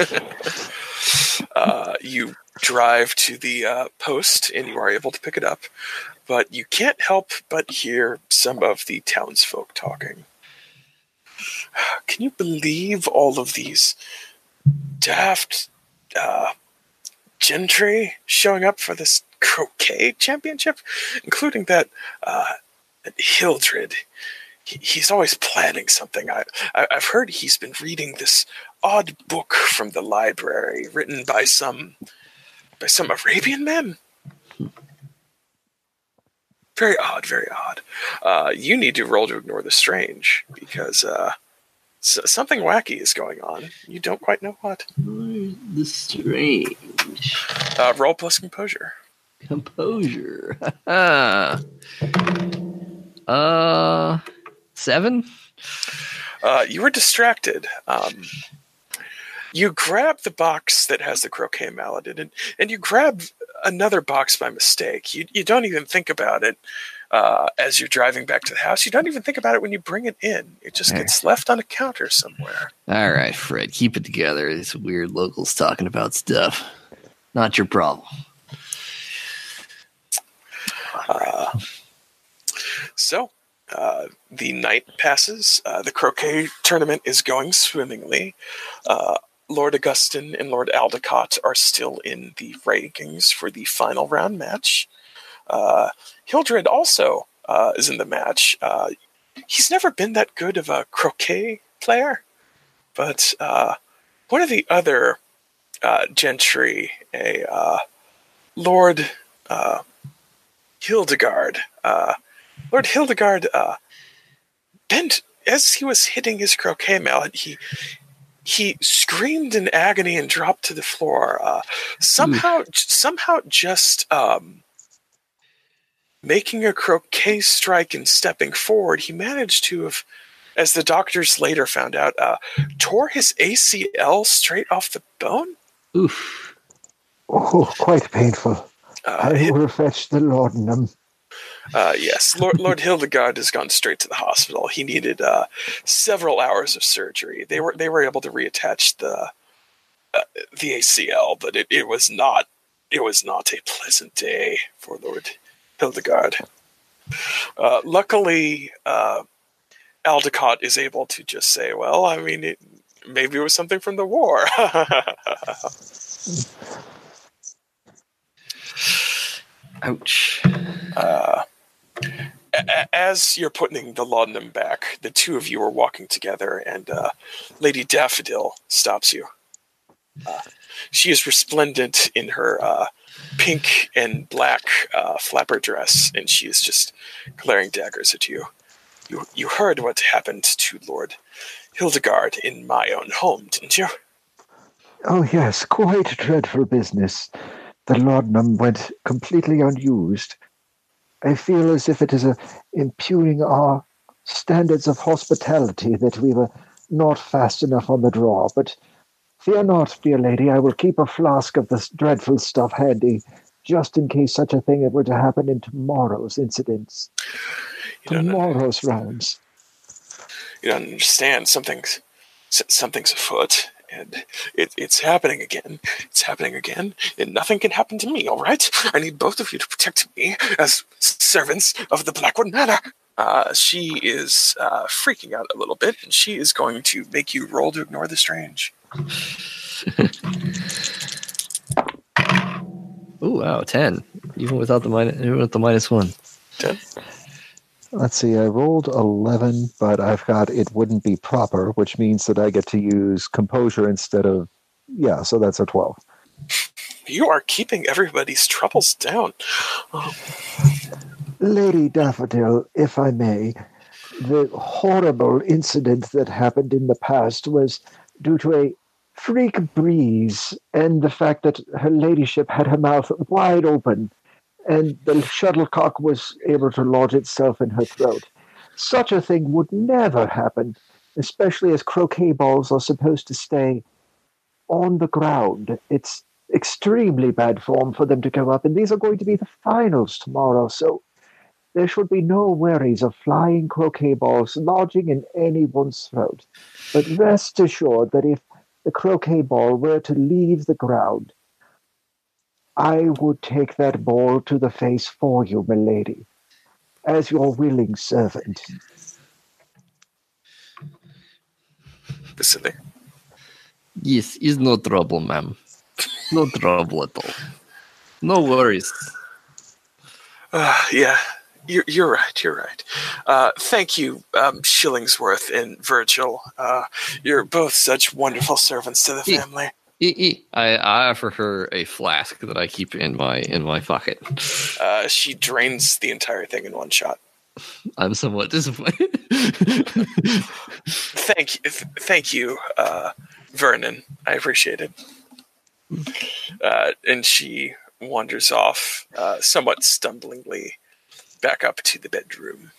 You drive to the post and you are able to pick it up, but you can't help but hear some of the townsfolk talking. Can you believe all of these daft gentry showing up for this croquet championship, including that Hildred? He's always planning something. I've heard he's been reading this odd book from the library written by some Arabian man. Very odd, very odd. You need to roll to ignore the strange, because something wacky is going on. You don't quite know what. The strange. Roll plus composure. Composure. 7? You were distracted. You grab the box that has the croquet mallet in it, and you grab another box by mistake. You don't even think about it as you're driving back to the house. You don't even think about it when you bring it in. It just gets left on a counter somewhere. All right, Fred, keep it together. These weird locals talking about stuff. Not your problem. So the night passes. The croquet tournament is going swimmingly. Lord Augustin and Lord Aldecott are still in the rankings for the final round match. Hildred also is in the match. He's never been that good of a croquet player, but one of the other gentry, Lord Hildegard, Lord Hildegard bent as he was hitting his croquet mallet. He screamed in agony and dropped to the floor. Somehow just making a croquet strike and stepping forward, he managed to have, as the doctors later found out, tore his ACL straight off the bone. Oof. Oh, quite painful. I will fetch the laudanum. Yes, Lord Hildegard has gone straight to the hospital. He needed several hours of surgery. They were able to reattach the ACL, but it was not a pleasant day for Lord Hildegard. Luckily, Aldecott is able to just say, "Well, I mean, maybe it was something from the war." Ouch. As you're putting the laudanum back, the two of you are walking together, and Lady Daffodil stops you. She is resplendent in her pink and black flapper dress, and she is just glaring daggers at you. You heard what happened to Lord Hildegard in my own home, didn't you? Oh, yes, quite dreadful business. The laudanum went completely unused. I feel as if it is impugning our standards of hospitality that we were not fast enough on the draw. But fear not, dear lady, I will keep a flask of this dreadful stuff handy, just in case such a thing were to happen in tomorrow's incidents. Tomorrow's rounds. You don't understand. Something's afoot. And it's happening again. It's happening again. And nothing can happen to me, all right? I need both of you to protect me as servants of the Blackwood Manor. She is freaking out a little bit, and she is going to make you roll to ignore the strange. Oh, wow, 10. Even with the -1. 10. Let's see, I rolled 11, but I've got it wouldn't be proper, which means that I get to use composure instead of, so that's a 12. You are keeping everybody's troubles down. Lady Daffodil, if I may, the horrible incident that happened in the past was due to a freak breeze and the fact that her ladyship had her mouth wide open and the shuttlecock was able to lodge itself in her throat. Such a thing would never happen, especially as croquet balls are supposed to stay on the ground. It's extremely bad form for them to go up, and these are going to be the finals tomorrow, so there should be no worries of flying croquet balls lodging in anyone's throat. But rest assured that if the croquet ball were to leave the ground, I would take that ball to the face for you, milady, as your willing servant. Vasily. Yes, is no trouble, ma'am. No trouble at all. No worries. Yeah, you're right. You're right. Thank you, Shillingsworth and Virgil. You're both such wonderful servants to the family. I offer her a flask that I keep in my pocket. She drains the entire thing in one shot. I'm somewhat disappointed. Thank you, Vernon. I appreciate it. And she wanders off, somewhat stumblingly, back up to the bedroom.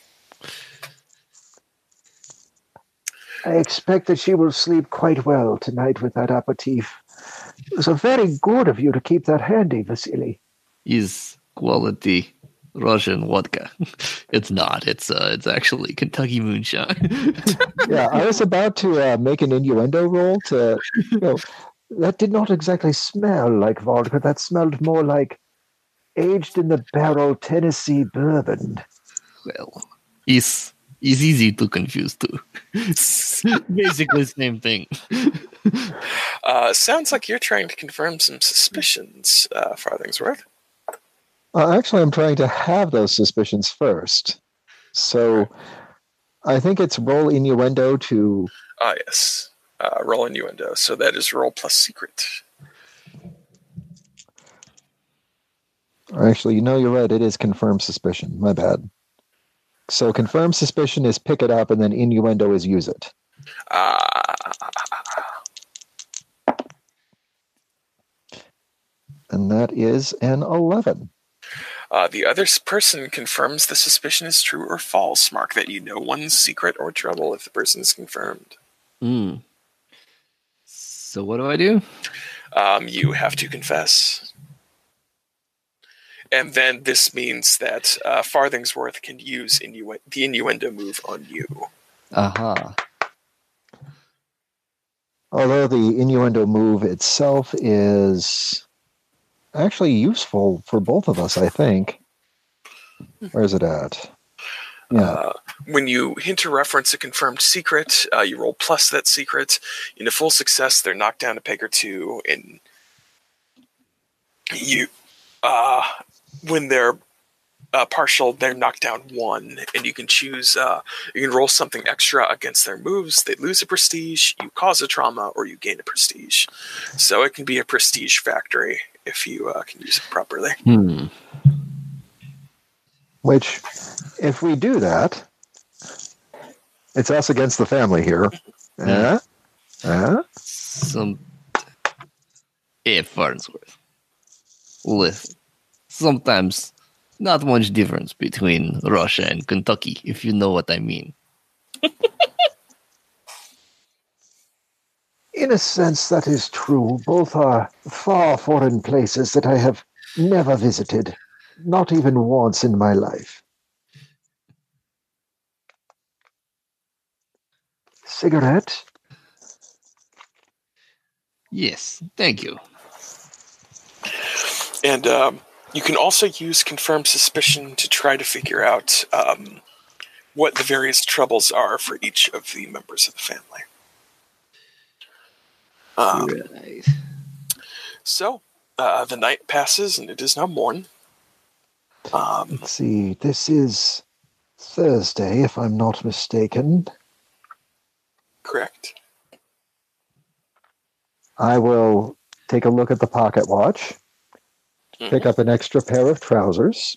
I expect that she will sleep quite well tonight with that aperitif. It was very good of you to keep that handy, Vasily. Is quality Russian vodka. It's not. It's actually Kentucky moonshine. Yeah, I was about to make an innuendo roll to, that did not exactly smell like vodka. That smelled more like aged in the barrel Tennessee bourbon. Well, is easy to confuse too. Basically, same thing. Sounds like you're trying to confirm some suspicions, Farthingsworth. actually, I'm trying to have those suspicions first. So I think it's roll innuendo to... Yes. Roll innuendo. So that is roll plus secret. Actually, you're right. It is confirmed suspicion. My bad. So confirmed suspicion is pick it up, and then innuendo is use it. And that is an 11. The other person confirms the suspicion is true or false. Mark that you know one's secret or trouble if the person is confirmed. So what do I do? You have to confess. And then this means that Farthingsworth can use the innuendo move on you. Aha. Although the innuendo move itself is actually useful for both of us, I think. Where's it at? Yeah. When you hint or reference a confirmed secret, you roll plus that secret. In a full success, they're knocked down a peg or two. And you, when they're partial, they're knocked down 1. And you can choose, you can roll something extra against their moves. They lose a prestige, you cause a trauma, or you gain a prestige. So it can be a prestige factory if you can use it properly. Which, if we do that, it's us against the family here. Farnsworth. Listen, sometimes not much difference between Russia and Kentucky, if you know what I mean. In a sense, that is true. Both are far foreign places that I have never visited, not even once in my life. Cigarette? Yes, thank you. And you can also use confirmed suspicion to try to figure out what the various troubles are for each of the members of the family. Right. So, the night passes and it is now morn. Let's see, this is Thursday, if I'm not mistaken. Correct. I will take a look at the pocket watch, pick up an extra pair of trousers,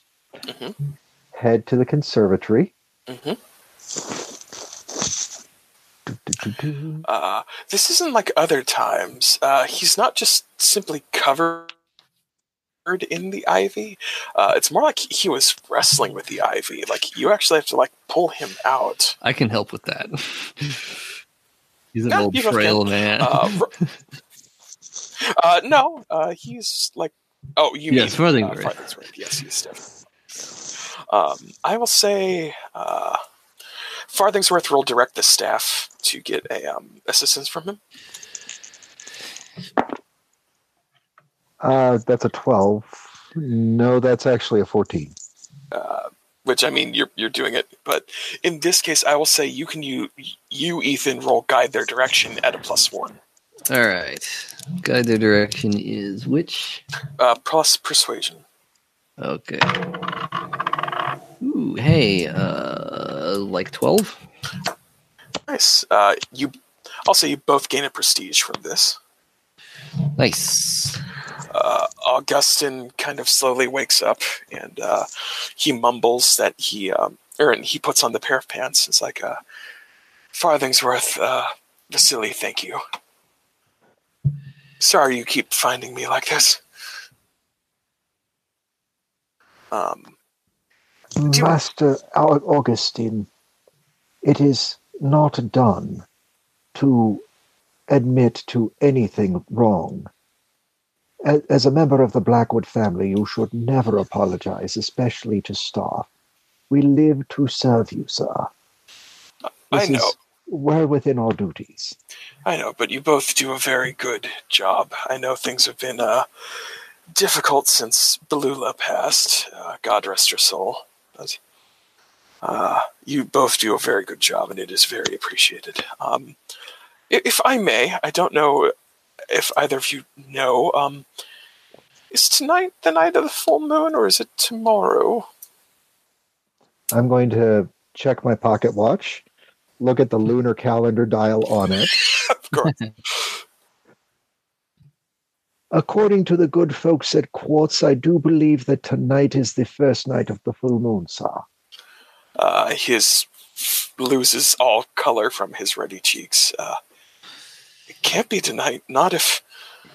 head to the conservatory. This isn't like other times. He's not just simply covered in the ivy. It's more like he was wrestling with the ivy. Like you actually have to like pull him out. I can help with that. He's an Yeah, old you both frail can. man. No, he's like. Oh, you Yes, mean Farthingsworth. Farthingsworth. Yes, he's definitely. I will say Farthingsworth will direct the staff to get a assistance from him. That's a 12. No, that's actually a 14. Which I mean, you're doing it, but in this case, I will say you can you Ethan roll guide their direction at a +1. All right. Guide their direction is which? Plus persuasion. Okay. Ooh, hey, like 12? Nice. I'll say you both gain a prestige from this. Nice. Augustin kind of slowly wakes up and he mumbles that he puts on the pair of pants. It's like Farthingsworth, Vasily, thank you. Sorry you keep finding me like this. Master Augustine, it is not done to admit to anything wrong. As a member of the Blackwood family, you should never apologize, especially to staff. We live to serve you, sir. I know. Is well within our duties. I know, but you both do a very good job. I know things have been difficult since Belula passed. God rest her soul. But you both do a very good job, and it is very appreciated. If I may, I don't know if either of you know, is tonight the night of the full moon, or is it tomorrow? I'm going to check my pocket watch, look at the lunar calendar dial on it. Of course. According to the good folks at Quartz, I do believe that tonight is the first night of the full moon, sir. His loses all color from his ruddy cheeks. It can't be tonight. Not if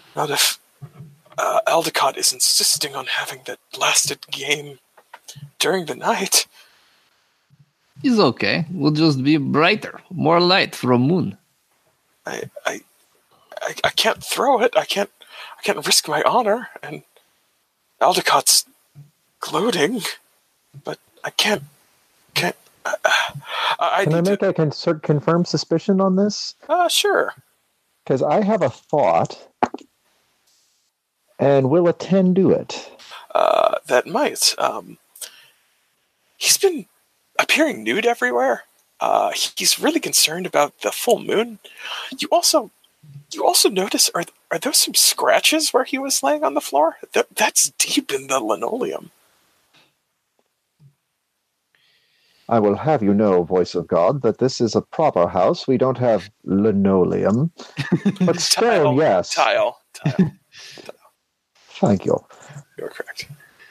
Aldecott is insisting on having that blasted game during the night. It's okay. We'll just be brighter, more light from moon. I can't throw it. I can't risk my honor. And Aldecott's gloating, but I can't. Can I make a confirm suspicion on this? Sure. Because I have a thought, and will attend to it. That might. He's been appearing nude everywhere. He's really concerned about the full moon. You also notice, are those some scratches where he was laying on the floor? That's deep in the linoleum. I will have you know, voice of God, that this is a proper house. We don't have linoleum. But still, yes. Tile. Thank you. You're correct.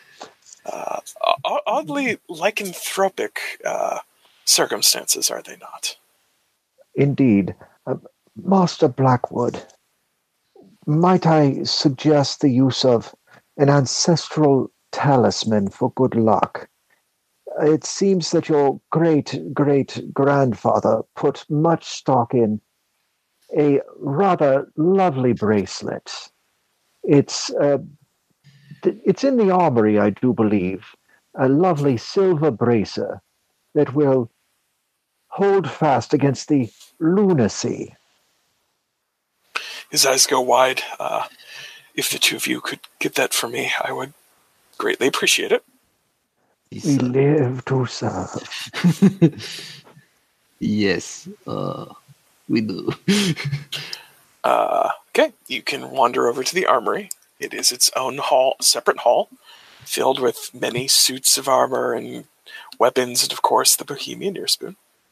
Oddly lycanthropic circumstances, are they not? Indeed. Master Blackwood, might I suggest the use of an ancestral talisman for good luck? It seems that your great-great-grandfather put much stock in a rather lovely bracelet. It's in the armory, I do believe, a lovely silver bracer that will hold fast against the lunacy. His eyes go wide. If the two of you could get that for me, I would greatly appreciate it. We live to serve. Yes, we do. Okay, you can wander over to the armory. It is its own separate hall, filled with many suits of armor and weapons, and of course the Bohemian ear spoon.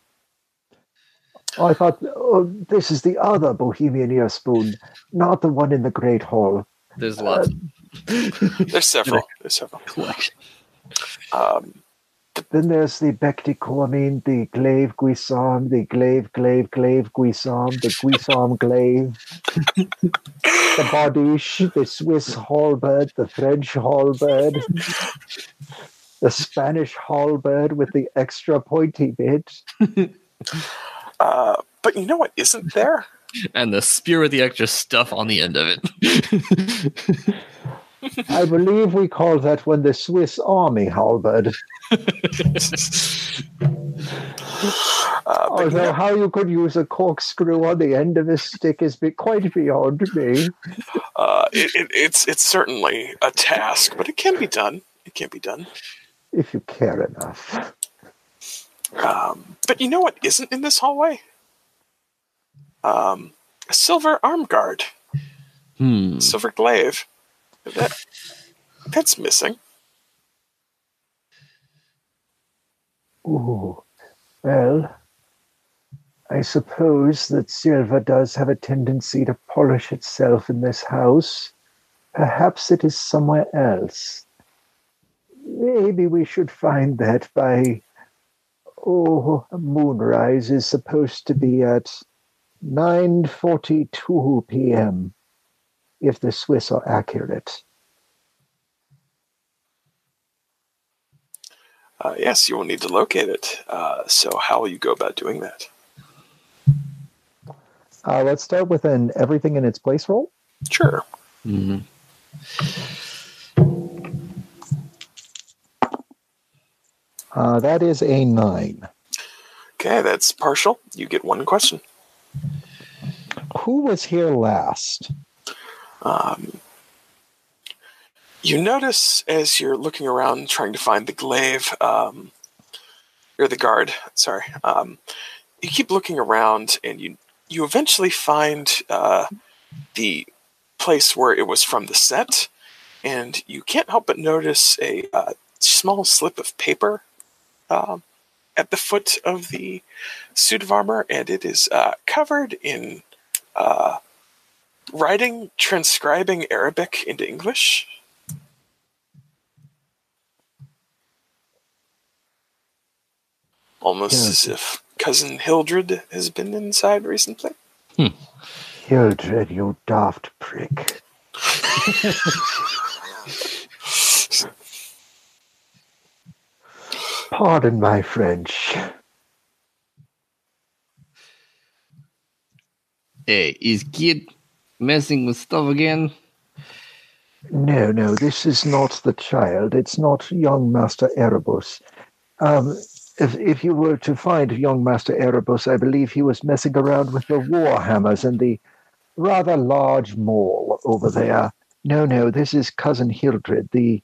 I thought, this is the other Bohemian ear spoon, not the one in the Great Hall. There's lots. There's several. Collection. Then there's the Becticormine, the Glaive Guisarme, the Glaive Guisarme, the Guisarme Glaive, the Bodiche, the Swiss Halberd, the French Halberd, the Spanish Halberd with the extra pointy bit. But you know what isn't there? And the spear with the extra stuff on the end of it. I believe we call that one the Swiss Army Halberd. Although how you could use a corkscrew on the end of a stick is quite beyond me. It's certainly a task, but it can be done. It can be done. If you care enough. But you know what isn't in this hallway? A silver arm guard. Silver glaive. That's missing. Ooh. Well, I suppose that silver does have a tendency to polish itself in this house. Perhaps it is somewhere else. Maybe we should find that by... moonrise is supposed to be at 9:42 p.m., if the Swiss are accurate. Yes, you will need to locate it. So how will you go about doing that? Let's start with an everything in its place roll. Sure. Mm-hmm. That is a 9. Okay, that's partial. You get one question. Who was here last? You notice as you're looking around trying to find the glaive, or the guard, sorry, you keep looking around and you eventually find the place where it was from the set, and you can't help but notice a small slip of paper at the foot of the suit of armor, and it is covered in writing transcribing Arabic into English. Almost as if Cousin Hildred has been inside recently. Hildred, you daft prick. Pardon my French. Hey, is kid messing with stuff again? No, this is not the child. It's not young Master Erebus. If you were to find young Master Erebus, I believe he was messing around with the warhammers in the rather large mall over there. No, this is Cousin Hildred, the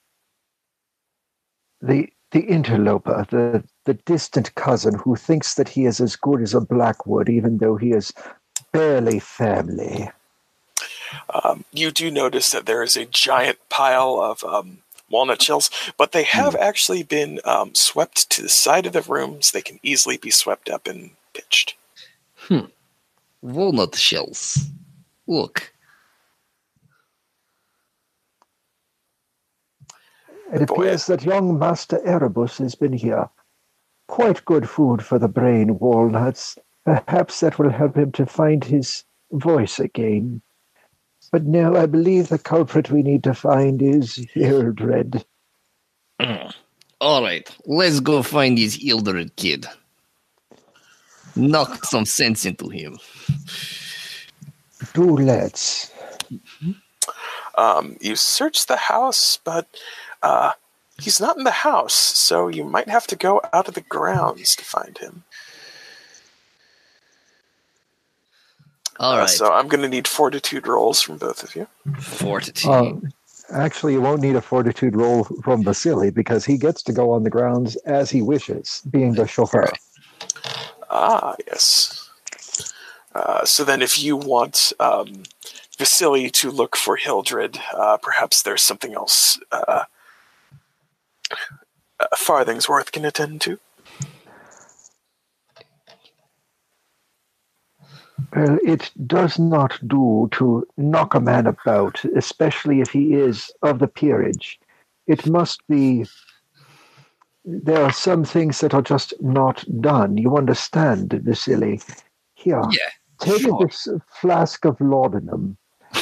interloper, the distant cousin who thinks that he is as good as a Blackwood, even though he is barely family. You do notice that there is a giant pile of walnut shells, but they have actually been swept to the side of the rooms. They can easily be swept up and pitched. Walnut shells. Look. It appears that young Master Erebus has been here. Quite good food for the brain, walnuts. Perhaps that will help him to find his voice again. But no, I believe the culprit we need to find is Hildred. All right, let's go find this Hildred kid. Knock some sense into him. Do let's. You search the house, but he's not in the house, so you might have to go out of the grounds to find him. All right. So I'm going to need fortitude rolls from both of you. Fortitude. Actually, you won't need a fortitude roll from Vasily because he gets to go on the grounds as he wishes, being the chauffeur. Ah, yes. So then if you want Vasily to look for Hildred, perhaps there's something else Farthingsworth can attend to. Well, it does not do to knock a man about, especially if he is of the peerage. It must be there are some things that are just not done. You understand, Vasily? Here, Yeah, take sure. this flask of laudanum.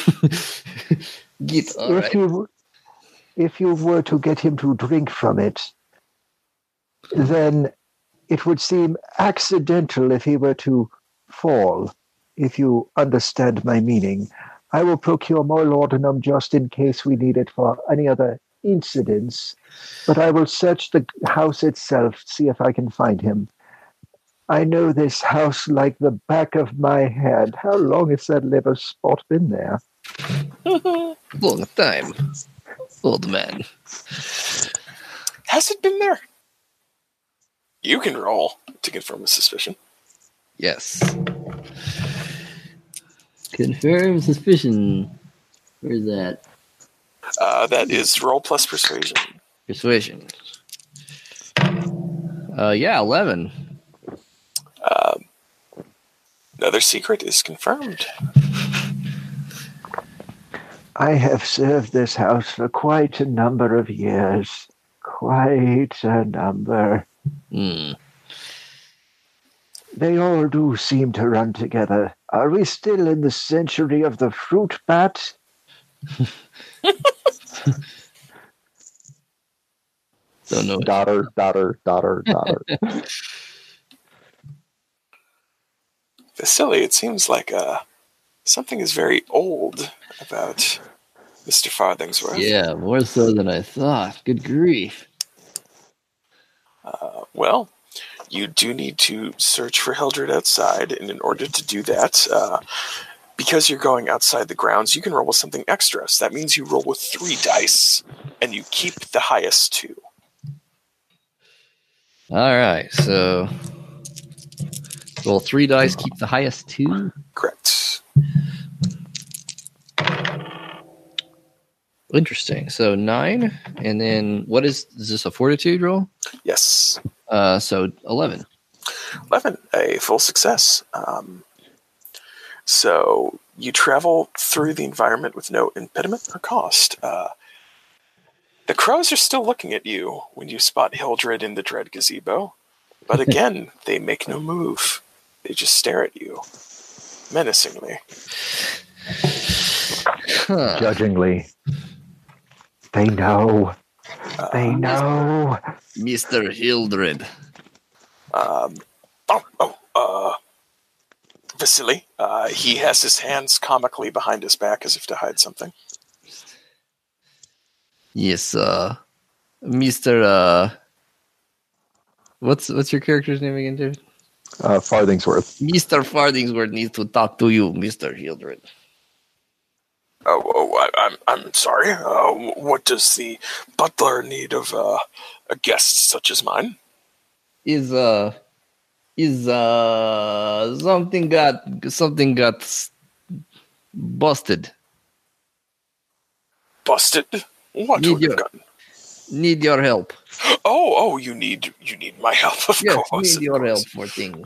Get all right. If you were to get him to drink from it, then it would seem accidental if he were to fall, if you understand my meaning. I will procure more laudanum just in case we need it for any other incidents, but I will search the house itself, see if I can find him. I know this house like the back of my hand. How long has that liver spot been there? Long time, old man. Has it been there? You can roll to confirm a suspicion. Yes. Confirm suspicion. Where's that? That is roll plus persuasion. Persuasion. Yeah, 11. Another secret is confirmed. I have served this house for quite a number of years. Quite a number. Hmm. They all do seem to run together. Are we still in the century of the fruit bat? Don't know. Daughter. Vasily, it seems like something is very old about Mr. Farthingsworth. Yeah, more so than I thought. Good grief. Well, you do need to search for Hildred outside, and in order to do that, because you're going outside the grounds, you can roll with something extra. So that means you roll with 3 dice, and you keep the highest 2. All right, so roll 3 dice, keep the highest 2. Correct. Interesting. So 9, and then what is this a fortitude roll? Yes. So 11. 11, a full success. So you travel through the environment with no impediment or cost. The crows are still looking at you when you spot Hildred in the dread gazebo. But again, they make no move. They just stare at you menacingly. Huh. Judgingly. They know. They know. Mr. Hildred. Vasily, he has his hands comically behind his back as if to hide something. Yes, Mr. What's your character's name again, David? Farthingsworth. Mr. Farthingsworth needs to talk to you, Mr. Hildred. I'm sorry. What does the butler need of a guest such as mine? Is something got busted. Busted? What would have gotten? Need your help. Oh, you need my help, of Yes, course. need your help for thing.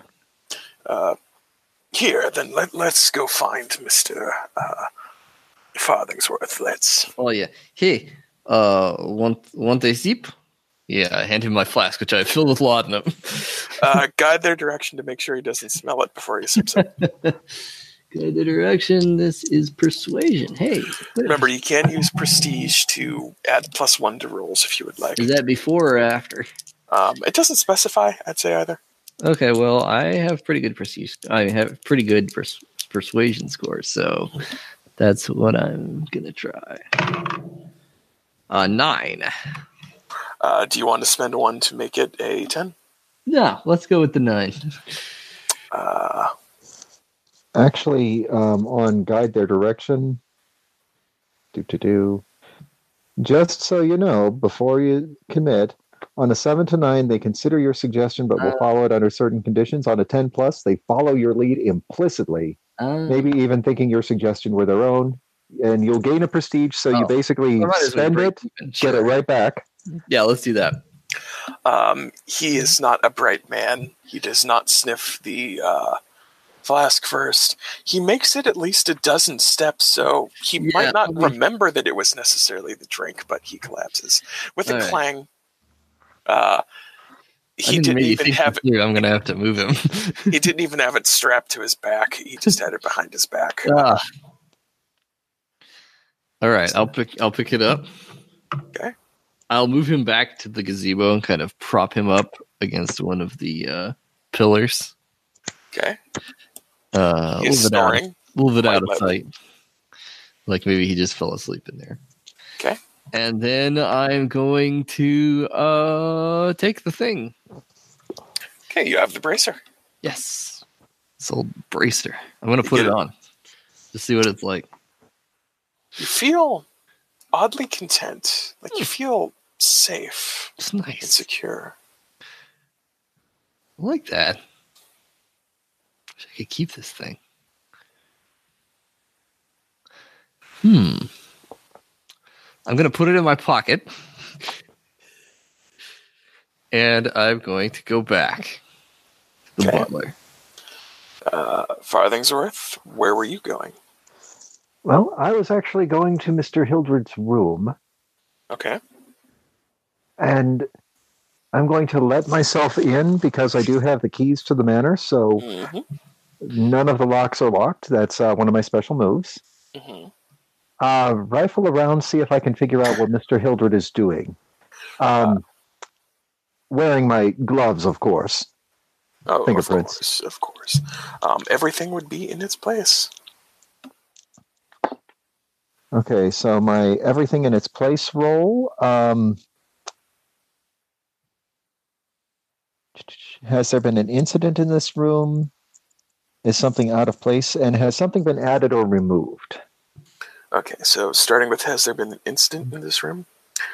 Here, then let's go find Mr. Farthingsworth. Let's. Oh yeah. Hey, want a sip? Yeah, I hand him my flask, which I filled with laudanum. Guide their direction to make sure he doesn't smell it before he sips it. Guide the direction. This is persuasion. Hey. Remember, you can use prestige to add +1 to rolls if you would like. Is that before or after? It doesn't specify, I'd say, either. Okay, well, I have pretty good prestige. I have pretty good persuasion score, so that's what I'm gonna try. 9. Do you want to spend 1 to make it a 10? No, let's go with the 9. Actually, on guide their direction, just so you know, before you commit, on a 7 to 9, they consider your suggestion but will follow it under certain conditions. On a 10 plus, they follow your lead implicitly, maybe even thinking your suggestion were their own, and you'll gain a prestige, so you basically spend it, get it right back. Yeah, let's do that. He is not a bright man. He does not sniff the flask first. He makes it at least a dozen steps, so he might not remember that it was necessarily the drink, but he collapses. With a clang, He didn't even have it. I'm going to have to move him. He didn't even have it strapped to his back. He just had it behind his back. All right, I'll pick it up. Okay. I'll move him back to the gazebo and kind of prop him up against one of the pillars. Okay. He's snoring. A little bit out of lightly. sight. Like maybe he just fell asleep in there. Okay. And then I'm going to take the thing. Okay, you have the bracer. Yes. This old bracer. I'm going to put it on to see what it's like. You feel oddly content. Like you feel safe. It's And nice. secure. I like that. Wish I could keep this thing. I'm going to put it in my pocket. And I'm going to go back to the Okay. butler. Farthingsworth, where were you going? Well, I was actually going to Mr. Hildred's room, Okay. and I'm going to let myself in because I do have the keys to the manor, so Mm-hmm. none of the locks are locked. That's one of my special moves. Mm-hmm. Rifle around, see if I can figure out what Mr. Hildred is doing. Wearing my gloves, of course. Oh, Fingerprints. Of course. Everything would be in its place. Okay, so my everything in its place roll. Has there been an incident in this room? Is something out of place? And has something been added or removed? Okay, so starting with, has there been an incident in this room?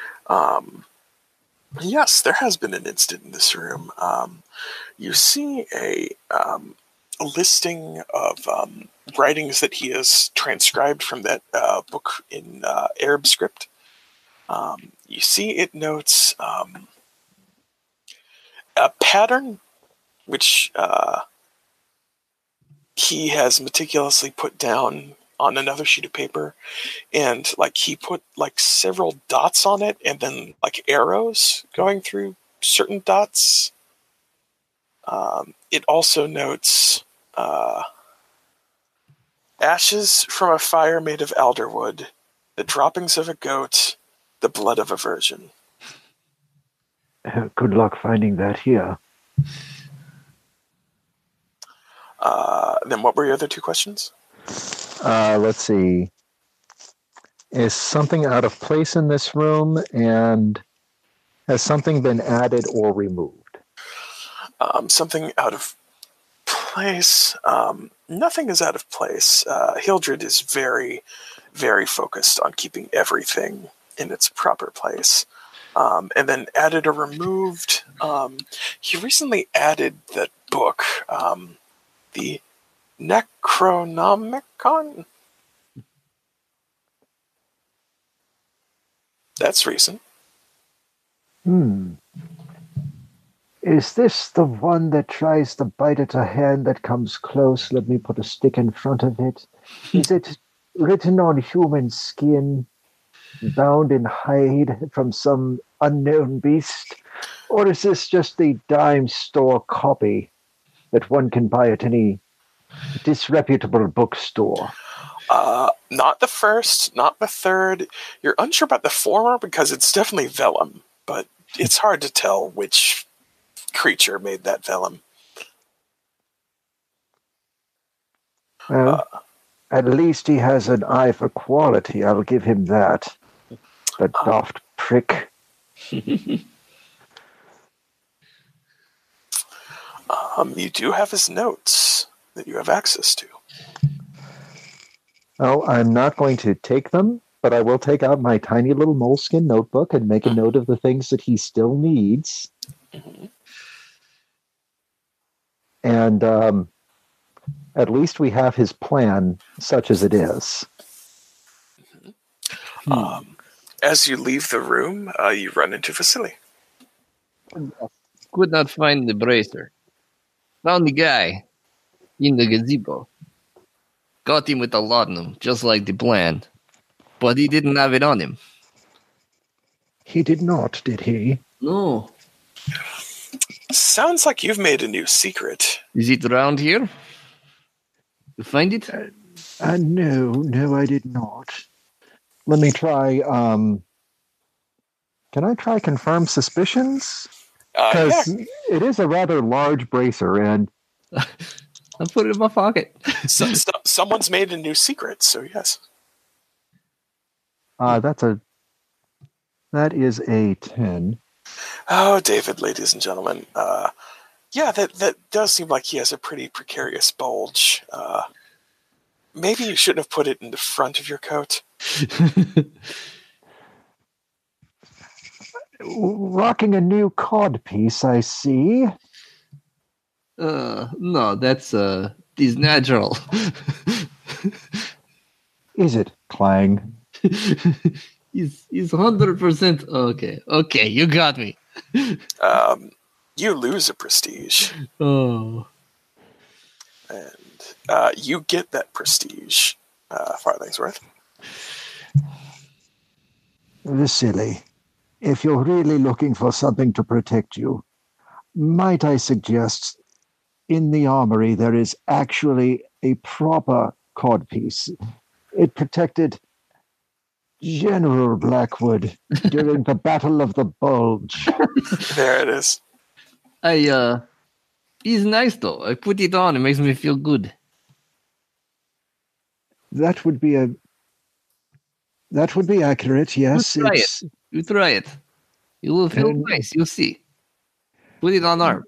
Yes, there has been an incident in this room. You see a listing of writings that he has transcribed from that book in Arab script. You see it notes a pattern which he has meticulously put down on another sheet of paper, and like he put like several dots on it and then like arrows going through certain dots. It also notes ashes from a fire made of alderwood, the droppings of a goat, the blood of a virgin. Good luck finding that here. Then what were your other two questions? Let's see. Is something out of place in this room, and has something been added or removed? Something out of place. Nothing is out of place. Hildred is very, very focused on keeping everything in its proper place. And then added or removed. He recently added that book, the Necronomicon. That's recent. Is this the one that tries to bite at a hand that comes close? Let me put a stick in front of it. Is it written on human skin, bound in hide from some unknown beast? Or is this just the dime store copy that one can buy at any disreputable bookstore? Not the first, not the third. You're unsure about the former because it's definitely vellum, but it's hard to tell which creature made that vellum. Well, at least he has an eye for quality. I'll give him that. The daft prick. You do have his notes that you have access to. Oh, I'm not going to take them, but I will take out my tiny little moleskin notebook and make a note of the things that he still needs. Mm-hmm. And at least we have his plan, such as it is. As you leave the room, you run into Vasily. Could not find the bracer. Found the guy in the gazebo. Got him with a laudanum, just like the plan. But he didn't have it on him. He did not, did he? No. Sounds like you've made a new secret. Is it around here? You find it? No, I did not. Let me try. Can I try confirm suspicions? Because it is a rather large bracer, and I'll put it in my pocket. Someone's made a new secret, so yes. that is a 10. Oh, David, ladies and gentlemen. That does seem like he has a pretty precarious bulge. Maybe you shouldn't have put it in the front of your coat. Rocking a new cod piece, I see. No, that's is natural. Is it? Clang. He's 100% okay. Okay, you got me. You lose a prestige. Oh. And you get that prestige, Farthingsworth. Vasily, if you're really looking for something to protect you, might I suggest in the armory there is actually a proper codpiece. It protected General Blackwood during the Battle of the Bulge. There it is. He's nice though. I put it on. It makes me feel good. That would be accurate, yes. You try it. You will feel nice. You'll see. Put it on arm.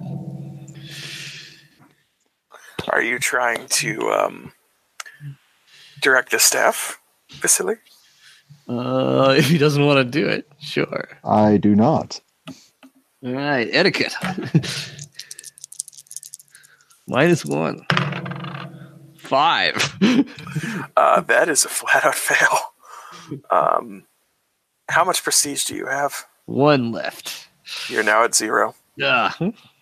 Are you trying to direct the staff, Vasily? If he doesn't want to do it, sure. I do not. All right, etiquette. -1. 5. That is a flat-out fail. How much prestige do you have? 1 left. You're now at 0. Yeah.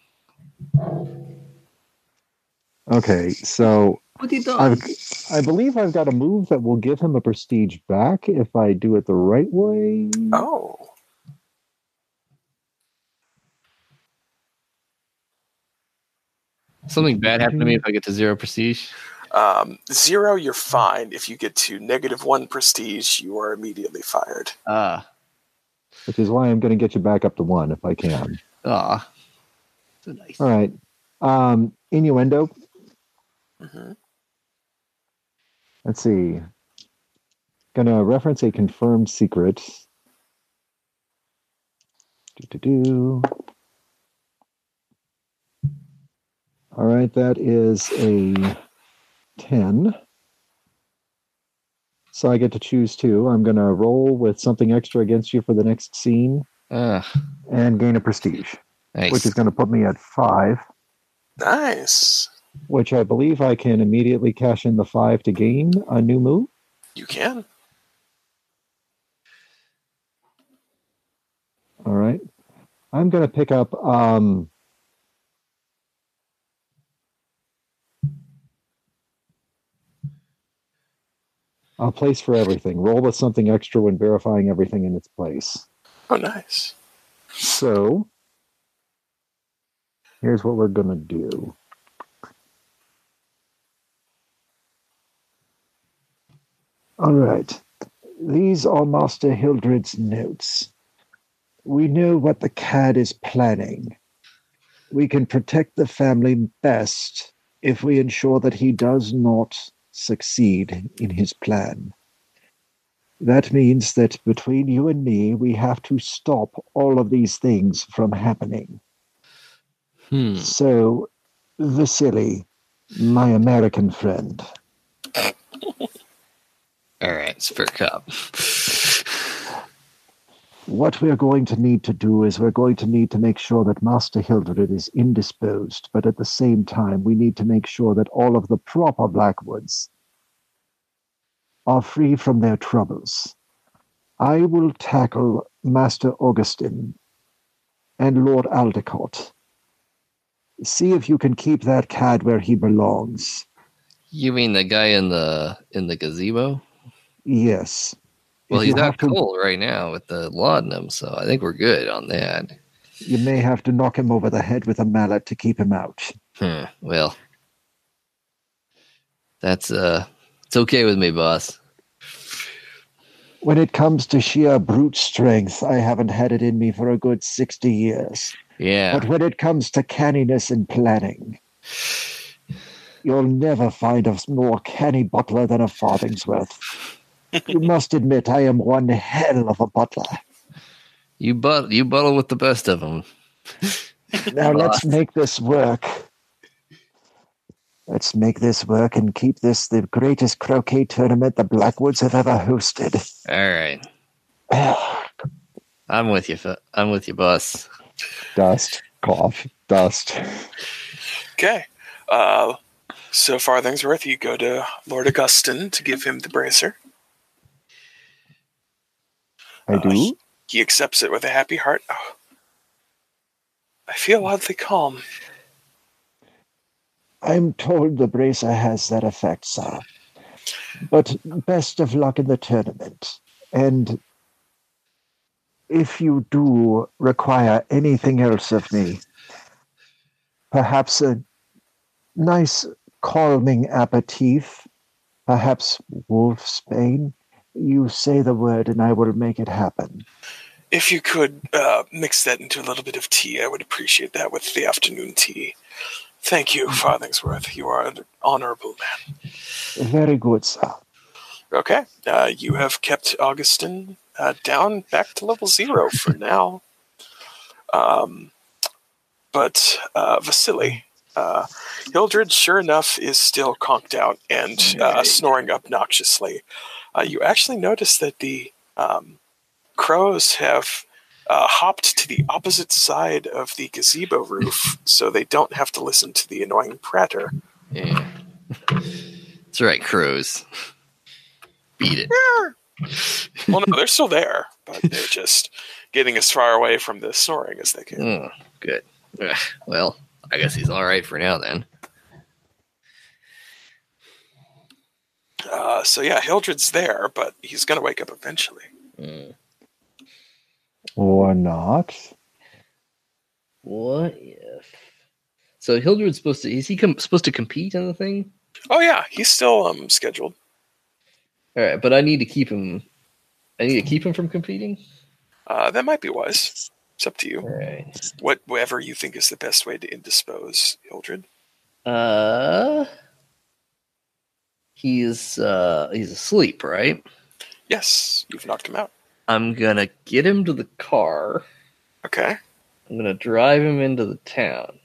Okay, so What he done? I believe I've got a move that will give him a prestige back if I do it the right way. Oh. Something bad happened to me if I get to 0 prestige. 0, you're fine. If you get to -1 prestige, you are immediately fired. Which is why I'm going to get you back up to 1 if I can. So nice. All right. Innuendo. Mm-hmm. Let's see. Gonna reference a confirmed secret. All right, that is a 10. So I get to choose 2. I'm gonna roll with something extra against you for the next scene and gain a prestige, Nice. which is gonna put me at 5. Nice. Which I believe I can immediately cash in the 5 to gain a new move. You can. All right. I'm going to pick up a place for everything. Roll with something extra when verifying everything in its place. Oh, nice. So here's what we're going to do. All right. These are Master Hildred's notes. We know what the CAD is planning. We can protect the family best if we ensure that he does not succeed in his plan. That means that between you and me, we have to stop all of these things from happening. So, Vasily, my American friend. All right, Spur Cop. What we're going to need to do is we're going to need to make sure that Master Hildred is indisposed, but at the same time, we need to make sure that all of the proper Blackwoods are free from their troubles. I will tackle Master Augustin and Lord Aldecott. See if you can keep that CAD where he belongs. You mean the guy in the gazebo? Yes. Well, If he's you not have to- cool right now with the laudanum, so I think we're good on that. You may have to knock him over the head with a mallet to keep him out. Well, that's it's okay with me, boss. When it comes to sheer brute strength, I haven't had it in me for a good 60 years. Yeah. But when it comes to canniness and planning, you'll never find a more canny butler than a Farthingsworth. You must admit I am one hell of a butler. You buttle with the best of them. Now let's make this work. Let's make this work and keep this the greatest croquet tournament the Blackwoods have ever hosted. All right. I'm with you. I'm with you, boss. Dust. Cough. Dust. Okay. So Farthingsworth, you go to Lord Augustin to give him the bracer. I do? He accepts it with a happy heart. Oh, I feel oddly calm. I'm told the bracer has that effect, sir. But best of luck in the tournament. And if you do require anything else of me, perhaps a nice calming aperitif, perhaps wolfsbane, you say the word and I will make it happen. If you could mix that into a little bit of tea, I would appreciate that with the afternoon tea. Thank you, Farthingsworth. You are an honorable man. Very good, sir. Okay. You have kept Augustin down back to level 0 for now. But Vasily, Hildred, sure enough, is still conked out and snoring obnoxiously. You actually notice that the crows have hopped to the opposite side of the gazebo roof, so they don't have to listen to the annoying pratter. Yeah. That's right, crows. Beat it. Well, no, they're still there, but they're just getting as far away from the snoring as they can. Good. Well, I guess he's all right for now then. So yeah, Hildred's there, but he's going to wake up eventually. Or not? What if? So Hildred's supposed to? Is he supposed to compete in the thing? Oh yeah, he's still scheduled. All right, but I need to keep him. I need to keep him from competing. That might be wise. It's up to you. All right. Whatever you think is the best way to indispose Hildred. He's asleep, right? Yes, you've knocked him out. I'm gonna get him to the car. Okay. I'm gonna drive him into the town,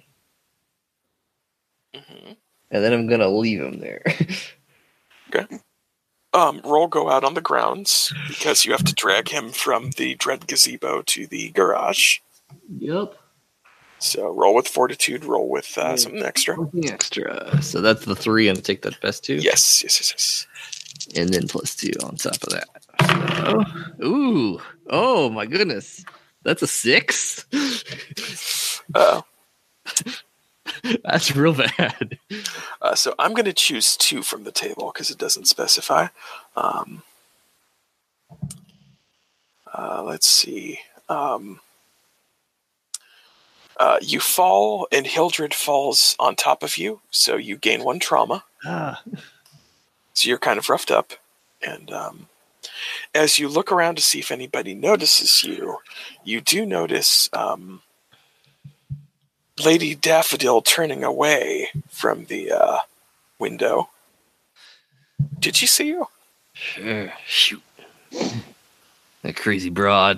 and then I'm gonna leave him there. Okay. Roll go out on the grounds because you have to drag him from the dread gazebo to the garage. Yep. So roll with fortitude. Roll with something extra. Something extra. So that's the 3, and take that best 2. Yes. And then +2 on top of that. So, ooh. Oh, my goodness. That's a 6? That's real bad. So I'm going to choose 2 from the table because it doesn't specify. Let's see. You fall, and Hildred falls on top of you, so you gain 1 trauma. So you're kind of roughed up. And as you look around to see if anybody notices you, you do notice Lady Daffodil turning away from the window. Did she see you? Sure. Shoot. That crazy broad.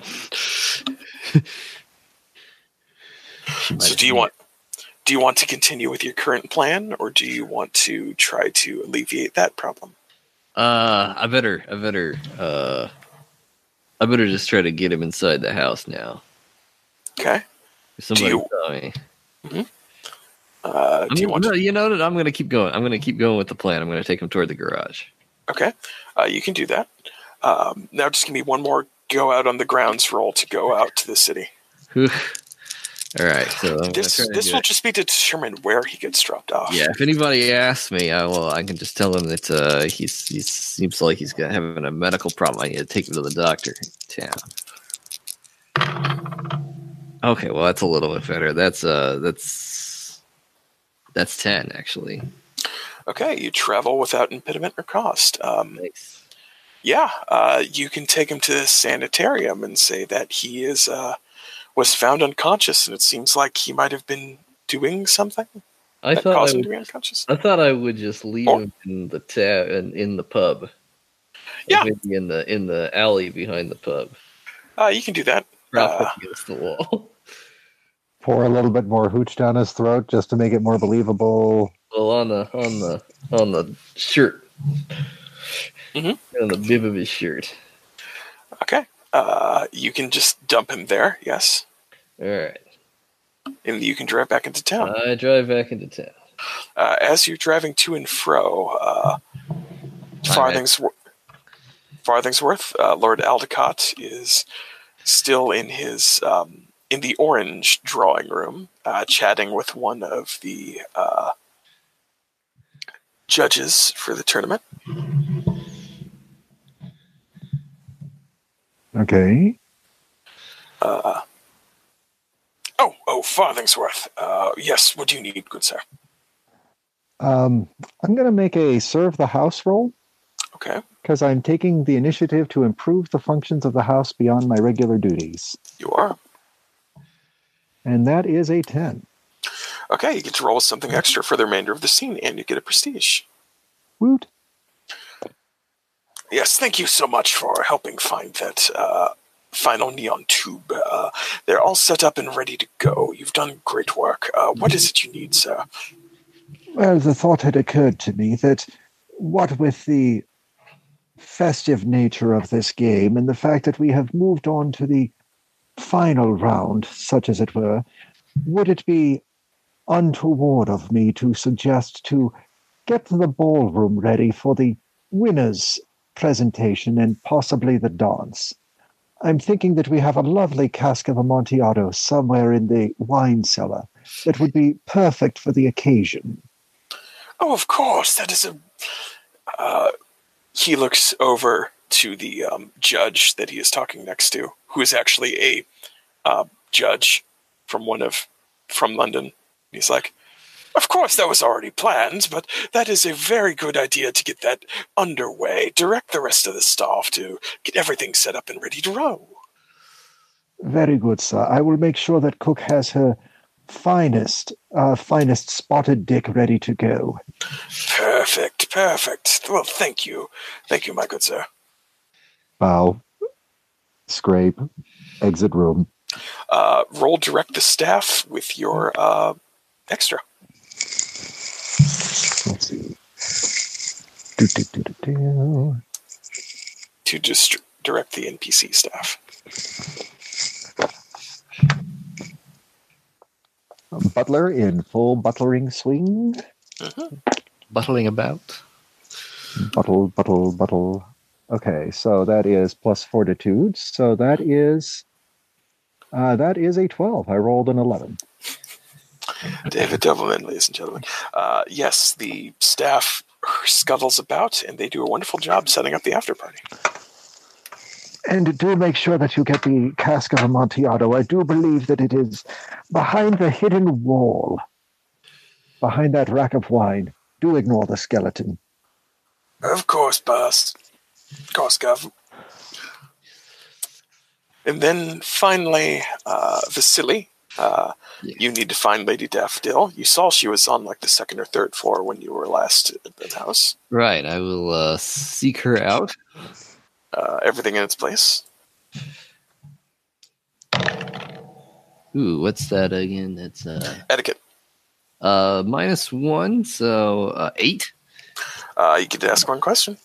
So do you want to continue with your current plan, or do you want to try to alleviate that problem? I better just try to get him inside the house now. Okay. Somebody tell me. Mm-hmm. You know what? I'm going to keep going. I'm going to keep going with the plan. I'm going to take him toward the garage. Okay. You can do that. Now just give me one more go out on the grounds roll to go out to the city. All right. So this will just be to determine where he gets dropped off. Yeah. If anybody asks me, I can just tell them that he seems like he's having a medical problem. I need to take him to the doctor in town. Okay, well that's a little bit better. That's 10 actually. Okay, you travel without impediment or cost. Nice. Yeah, you can take him to the sanitarium and say that he was found unconscious, and it seems like he might have been doing something I that thought caused him to be unconscious. I thought I would just leave Or- him in the in the pub. Like Yeah. maybe in the alley behind the pub. You can do that. Prop up against the wall. Pour a little bit more hooch down his throat just to make it more believable. Well, on the shirt, Mhm. on the bib of his shirt. Okay. You can just dump him there, yes. All right. And you can drive back into town. I drive back into town. As you're driving to and fro, Farthingsworth, Lord Aldecott is still in his in the orange drawing room, chatting with one of the judges for the tournament. Okay. Farthingsworth. Yes, what do you need, good sir? I'm going to make a serve the house roll Okay, because I'm taking the initiative to improve the functions of the house beyond my regular duties. you are. And that is a 10. Okay, you get to roll something extra for the remainder of the scene, and you get a prestige. Woot. Yes, thank you so much for helping find that final neon tube. They're all set up and ready to go. You've done great work. What is it you need, sir? Well, the thought had occurred to me that what with the festive nature of this game and the fact that we have moved on to the final round, such as it were, would it be untoward of me to suggest to get the ballroom ready for the winner's presentation and possibly the dance? I'm thinking that we have a lovely cask of Amontillado somewhere in the wine cellar that would be perfect for the occasion. Oh, of course. That is a... he looks over to the judge that he is talking next to, who is actually a judge from London. He's like, of course that was already planned, but that is a very good idea to get that underway. Direct the rest of the staff to get everything set up and ready to roll. Very good, sir. I will make sure that Cook has her finest spotted dick ready to go. Perfect. Well, thank you, my good sir. Bow. Scrape. Exit room. Roll direct the staff with your extra. Let's see. To just direct the NPC staff. Butler in full butlering swing. Buttling about. Buttle. Okay, so that is plus fortitude. So that is a 12. I rolled an 11. David Doubleman, ladies and gentlemen. Yes, the staff scuttles about, and they do a wonderful job setting up the after party. And do make sure that you get the cask of Amontillado. I do believe that it is behind the hidden wall, behind that rack of wine. Do ignore the skeleton. Of course, boss. Of course, Gov. And then finally, Vasily, you need to find Lady Daffodil. You saw she was on like the second or third floor when you were last at the house. Right, I will seek her out. Everything in its place. Ooh, what's that again? That's Etiquette. -1, so 8. You get to ask one question.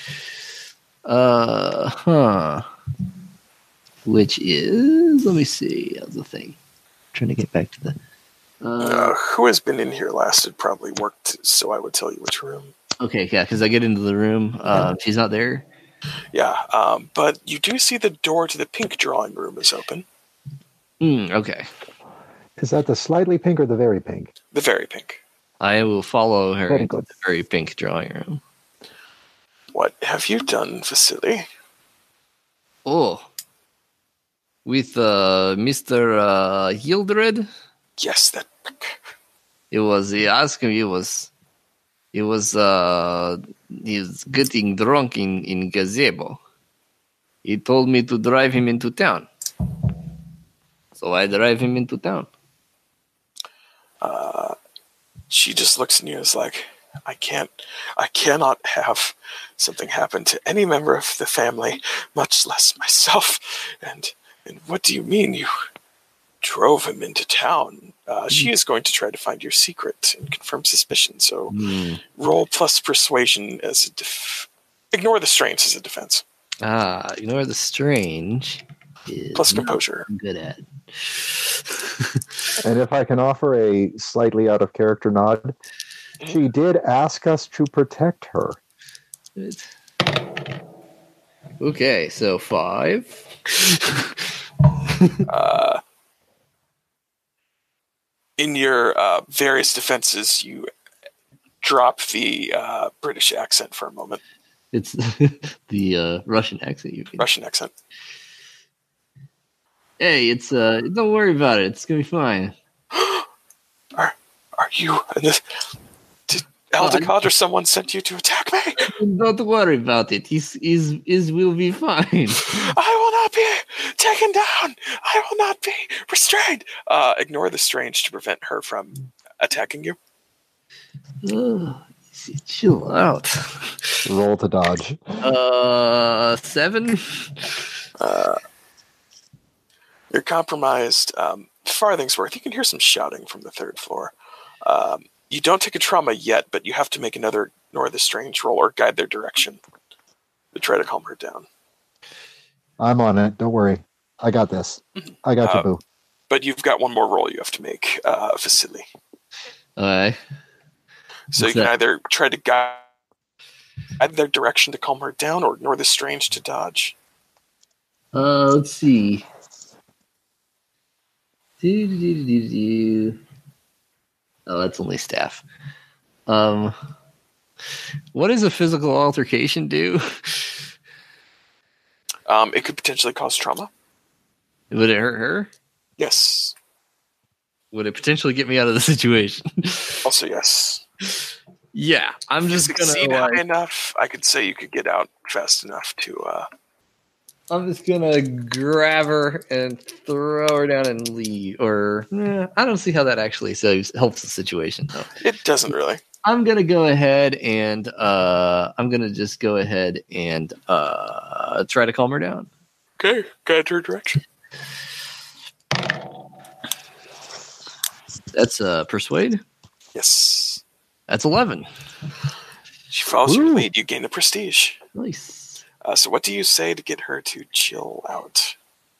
Which is, let me see. That was the thing. Trying to get back to the. Who has been in here last? It probably worked, so I would tell you which room. Okay, yeah, because I get into the room. She's not there. Yeah, but you do see the door to the pink drawing room is open. Okay. Is that the slightly pink or the very pink? The very pink. I will follow her Very into good. the very pink drawing room. What have you done, Vasily? Oh. with Mr. Hildred. Yes, that. He asked him. He was getting drunk in gazebo. He told me to drive him into town. So I drive him into town. She just looks at you and is like, I cannot have something happen to any member of the family, much less myself. And what do you mean you drove him into town? She is going to try to find your secret and confirm suspicion. So roll plus persuasion as a ignore the strange as a defense. Ignore the strange. Plus composure. I'm good at. And if I can offer a slightly out of character nod, she did ask us to protect her. Okay, so 5. In your various defenses, you drop the British accent for a moment. It's the Russian accent. You mean. Russian accent. Hey, it's don't worry about it. It's gonna be fine. Are you? Did Aldecott or someone sent you to attack me? Don't worry about it. Is will be fine. I will not be taken down. I will not be restrained. Ignore the strange to prevent her from attacking you. Chill out. Roll to dodge. 7. You're compromised. Farthingsworth, you can hear some shouting from the 3rd floor. You don't take a trauma yet, but you have to make another ignore the strange roll or guide their direction to try to calm her down. I'm on it. Don't worry. I got this. I got you, boo. But you've got one more roll you have to make, Vasily. Alright. So you can either try to guide their direction to calm her down or ignore the strange to dodge. Let's see. Oh, that's only staff. What does a physical altercation do? It could potentially cause trauma. Would it hurt her? Yes. Would it potentially get me out of the situation? Also, yes. Yeah, I'm just gonna succeed high enough. I could say you could get out fast enough to. I'm just gonna grab her and throw her down and leave. Or I don't see how that actually helps the situation. Though. It doesn't really. I'm gonna go ahead and I'm gonna just go ahead and try to calm her down. Okay, guide her direction. That's persuade. Yes. That's 11. She follows your lead. You gain the prestige. Nice. So what do you say to get her to chill out?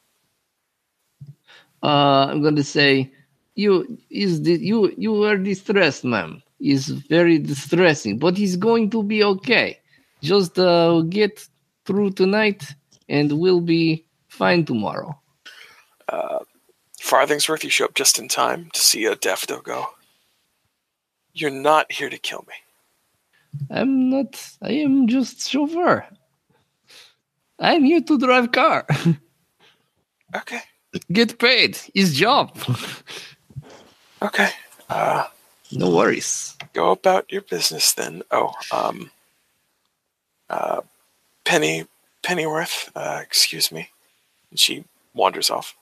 I'm going to say, you are distressed, ma'am. It's very distressing, but he's going to be okay. Just get through tonight, and we'll be fine tomorrow. Farthingsworth, you show up just in time to see a Daffodil go. You're not here to kill me. I'm not. I am just chauffeur. I'm here to drive car. Okay. Get paid. His job. Okay. No worries. Go about your business then. Pennyworth, excuse me. And she wanders off.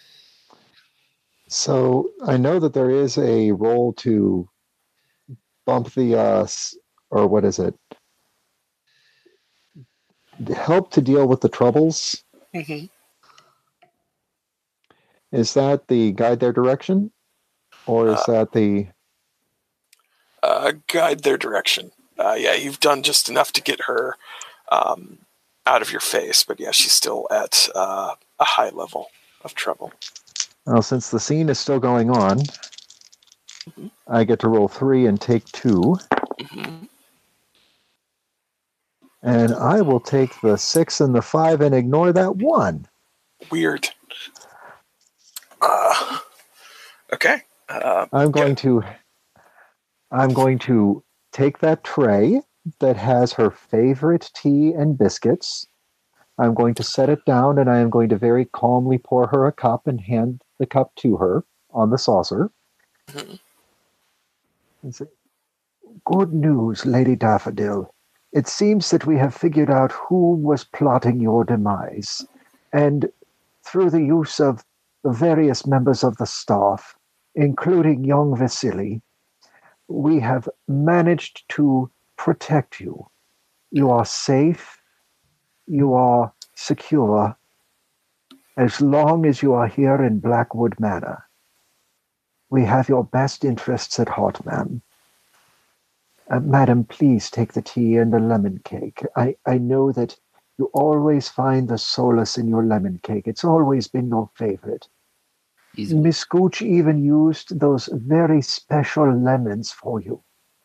So I know that there is a role to bump the, or what is it? Help to deal with the troubles. Mm-hmm. Is that the guide their direction? Or is that the... guide their direction. Yeah, you've done just enough to get her out of your face, but yeah, she's still at a high level of trouble. Well, since the scene is still going on, I get to roll 3 and take 2. Mm-hmm. And I will take the 6 and the 5 and ignore that 1. Weird. Okay. I'm going to take that tray that has her favorite tea and biscuits, I'm going to set it down, and I am going to very calmly pour her a cup and hand the cup to her on the saucer. Mhm. And say, "Good news, Lady Daffodil. It seems that we have figured out who was plotting your demise, and through the use of the various members of the staff, including young Vasily, we have managed to protect you. You are safe. You are secure. As long as you are here in Blackwood Manor, we have your best interests at heart, ma'am. Madam, please take the tea and the lemon cake. I know that you always find the solace in your lemon cake. It's always been your favorite. Miss Gooch even used those very special lemons for you."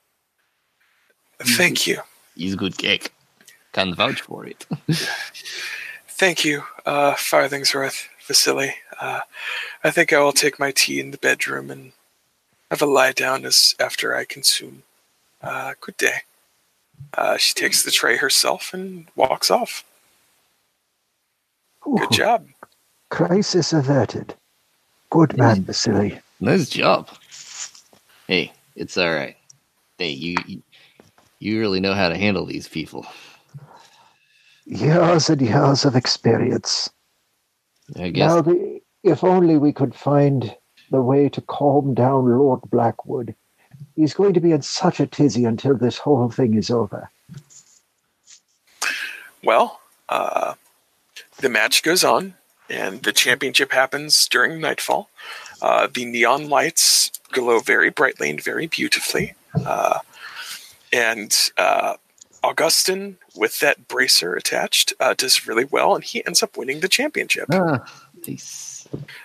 Thank you. He's a good cake. Can vouch for it. Thank you, Farthingsworth, Vasily. I think I will take my tea in the bedroom and have a lie down after I consume. Good day. She takes the tray herself and walks off. Good job. Crisis averted. Good man, Vasily. Nice job. Hey, it's all right. Hey, you really know how to handle these people. Years and years of experience. I guess. Now, if only we could find the way to calm down Lord Blackwood. He's going to be in such a tizzy until this whole thing is over. Well, the match goes on, and the championship happens during nightfall. The neon lights glow very brightly and very beautifully. And Augustin, with that bracer attached, does really well, and he ends up winning the championship. Nice.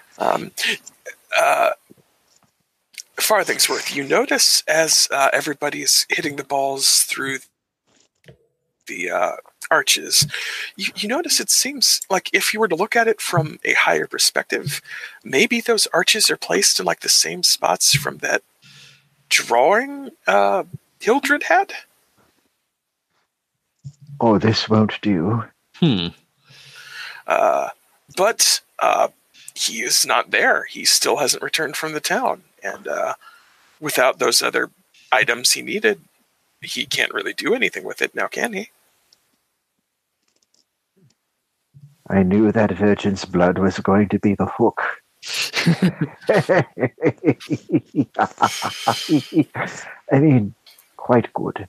Farthingsworth, you notice as everybody's hitting the balls through the arches, you notice it seems like if you were to look at it from a higher perspective, maybe those arches are placed in like the same spots from that drawing Hildred had? Oh, this won't do. But he is not there. He still hasn't returned from the town. And without those other items he needed, he can't really do anything with it now, can he? I knew that virgin's blood was going to be the hook. I mean, quite good.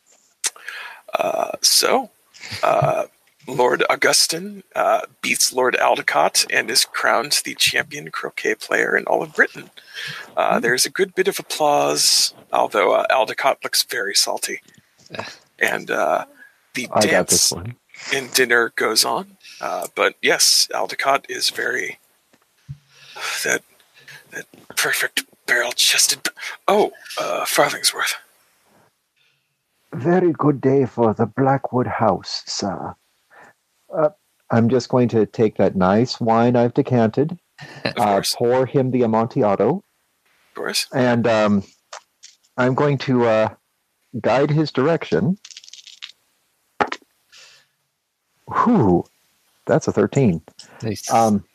So, Lord Augustin beats Lord Aldecott and is crowned the champion croquet player in all of Britain. There's a good bit of applause, although Aldecott looks very salty. And the dance and dinner goes on. But yes, Aldecott is very... That perfect barrel-chested... Farthingsworth. Very good day for the Blackwood House, sir. I'm just going to take that nice wine I've decanted, pour him the Amontillado. Of course. And I'm going to guide his direction. Whew, that's a 13. Nice.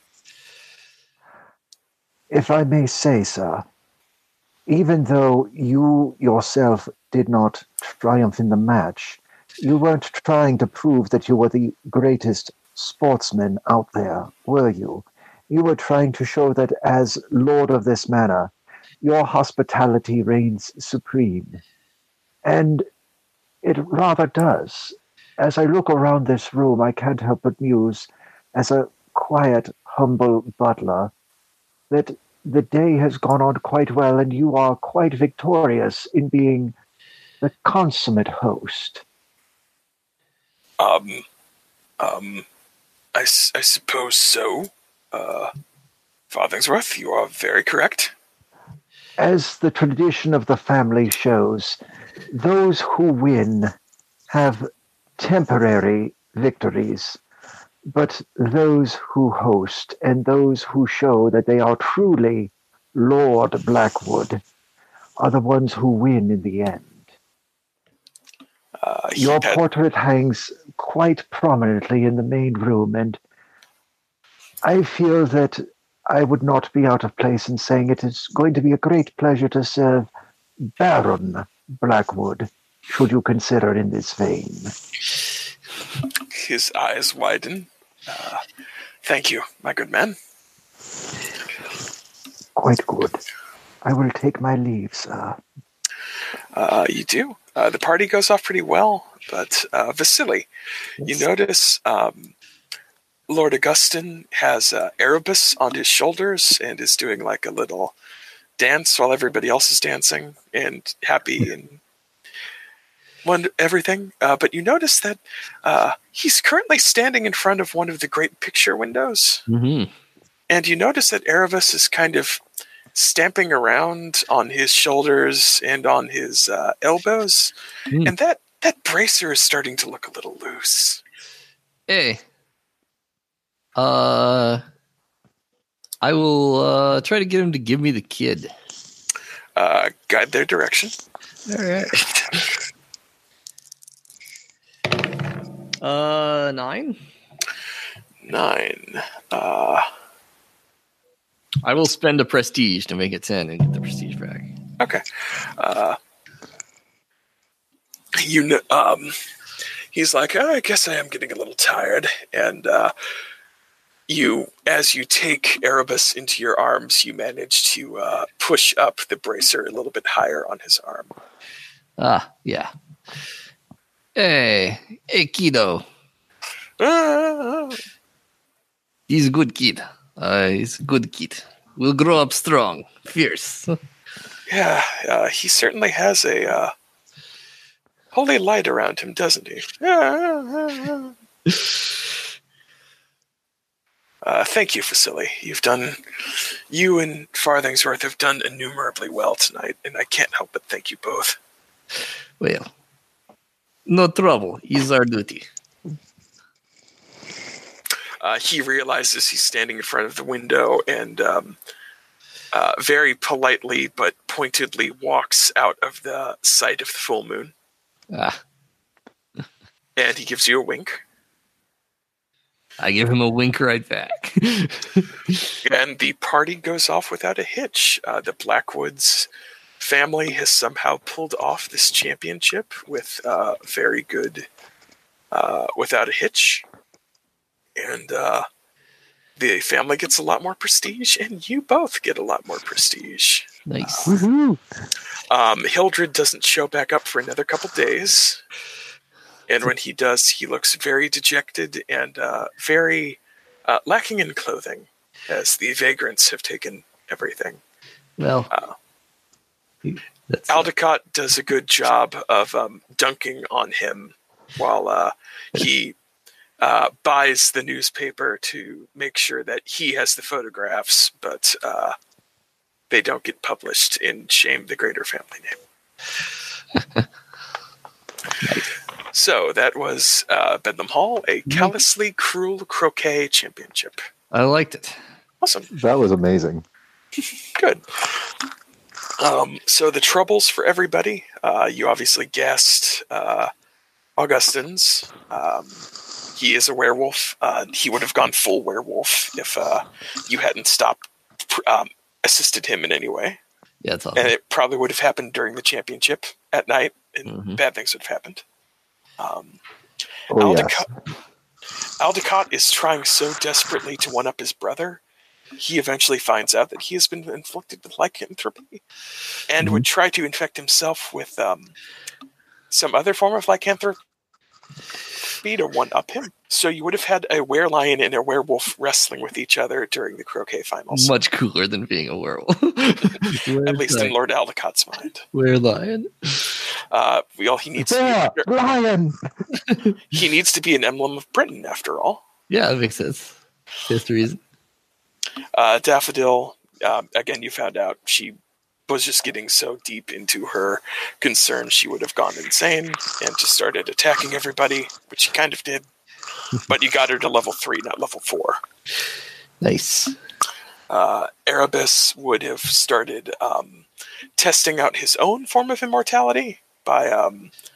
If I may say, sir, even though you yourself did not triumph in the match, you weren't trying to prove that you were the greatest sportsman out there, were you? You were trying to show that as lord of this manor, your hospitality reigns supreme. And it rather does. As I look around this room, I can't help but muse, as a quiet, humble butler, that the day has gone on quite well, and you are quite victorious in being the consummate host. I suppose so. Farthingsworth, you are very correct. As the tradition of the family shows, those who win have temporary victories, but those who host and those who show that they are truly Lord Blackwood are the ones who win in the end. Your portrait hangs quite prominently in the main room, and I feel that I would not be out of place in saying it is going to be a great pleasure to serve Baron Blackwood, should you consider in this vein. His eyes widen. Thank you, my good man. Quite good. I will take my leave, sir. You do. The party goes off pretty well, but Vasily, you notice Lord Augustin has Erebus on his shoulders and is doing like a little dance while everybody else is dancing and happy and everything. But you notice that he's currently standing in front of one of the great picture windows. Mm-hmm. And you notice that Erebus is kind of stamping around on his shoulders and on his elbows. And that bracer is starting to look a little loose. Hey. I will try to get him to give me the kid. Guide their direction. All right. 9. 9. I will spend a prestige to make it 10 and get the prestige back. Okay. He's like, I guess I am getting a little tired. And as you take Erebus into your arms, you manage to push up the bracer a little bit higher on his arm. Yeah. Hey, kiddo. He's a good kid. He's a good kid. We'll grow up strong, fierce. Yeah, he certainly has a holy light around him, doesn't he? Thank you, Vasily. You and Farthingsworth have done innumerably well tonight, and I can't help but thank you both. Well, no trouble. It's our duty. He realizes he's standing in front of the window and very politely but pointedly walks out of the sight of the full moon. And he gives you a wink. I give him a wink right back. And the party goes off without a hitch. The Blackwoods family has somehow pulled off this championship with very good, without a hitch. And the family gets a lot more prestige, and you both get a lot more prestige. Nice. Hildred doesn't show back up for another couple days. And when he does, he looks very dejected and very lacking in clothing, as the vagrants have taken everything. Well, Aldecott does a good job of dunking on him while he buys the newspaper to make sure that he has the photographs, but they don't get published in Shame the Greater family name. Nice. So that was Bedlam Hall, a callously cruel croquet championship. I liked it. Awesome. That was amazing. Good. So the troubles for everybody. You obviously guessed Augustin's. He is a werewolf. He would have gone full werewolf if you hadn't stopped, assisted him in any way. Yeah, that's awesome. And it probably would have happened during the championship at night, and bad things would have happened. Aldecott is trying so desperately to one-up his brother. He eventually finds out that he has been inflicted with lycanthropy and would try to infect himself with some other form of lycanthropy to one-up him. So you would have had a werelion and a werewolf wrestling with each other during the croquet finals. Much cooler than being a werewolf. At least in Lord Aldecott's mind. Werelion. He needs lion. He needs to be an emblem of Britain, after all. Yeah, that makes sense. That's the reason. Daffodil, again, you found out she was just getting so deep into her concern she would have gone insane and just started attacking everybody, which she kind of did. But you got her to level 3, not level 4. Nice. Erebus would have started testing out his own form of immortality by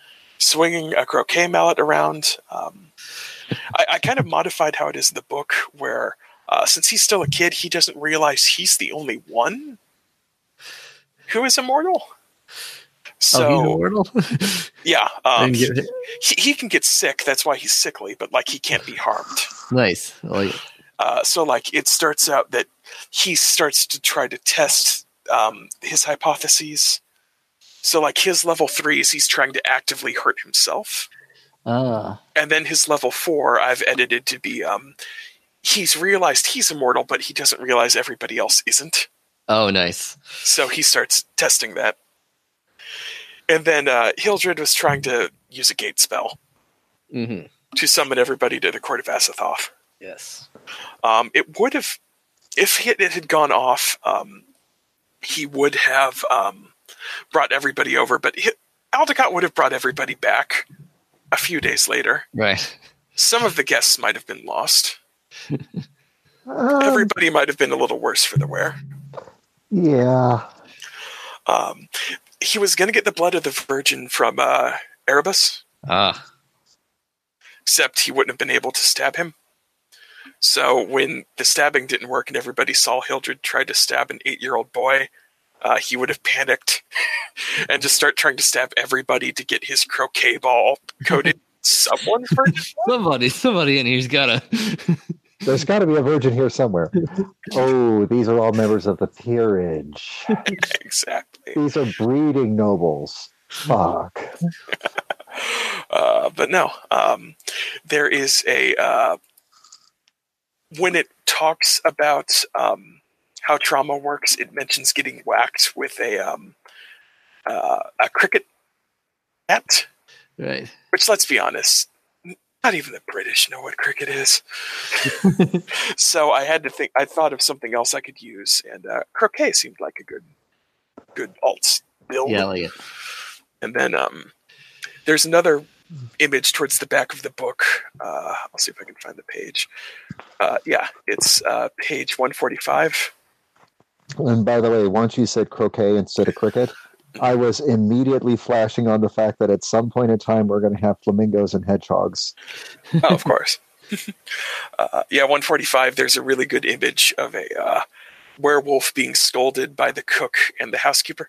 swinging a croquet mallet around. I kind of modified how it is in the book, where since he's still a kid, he doesn't realize he's the only one who is immortal. So, he's immortal? yeah, he can get sick. That's why he's sickly, but like he can't be harmed. Nice. I like it. So like it starts out that he starts to try to test his hypotheses. So like his level 3s, he's trying to actively hurt himself. And then his level 4, I've edited to be he's realized he's immortal, but he doesn't realize everybody else isn't. Oh, nice. So he starts testing that. And then Hildred was trying to use a gate spell to summon everybody to the Court of Azathoth. Yes. It would have, if it had gone off, he would have brought everybody over, but Aldecott would have brought everybody back a few days later. Right. Some of the guests might have been lost. Everybody might have been a little worse for the wear. Yeah. He was going to get the blood of the Virgin from Erebus. Except he wouldn't have been able to stab him. So when the stabbing didn't work and everybody saw Hildred try to stab an 8-year-old boy, he would have panicked and just start trying to stab everybody to get his croquet ball coated someone's virgin. Somebody in here's got to... There's got to be a virgin here somewhere. Oh, these are all members of the peerage. Exactly. These are breeding nobles. Fuck. But no, there is a... when it talks about how trauma works, it mentions getting whacked with a cricket net. Right. Which, let's be honest, not even the British know what cricket is. So I had to think. I thought of something else I could use, and croquet seemed like a good alt build. Yeah, I like it. And then there's another image towards the back of the book. I'll see if I can find the page. Yeah, it's page 145. And by the way, once you said croquet instead of cricket, I was immediately flashing on the fact that at some point in time we're going to have flamingos and hedgehogs. Oh, of course. Yeah, 145, there's a really good image of a werewolf being scolded by the cook and the housekeeper.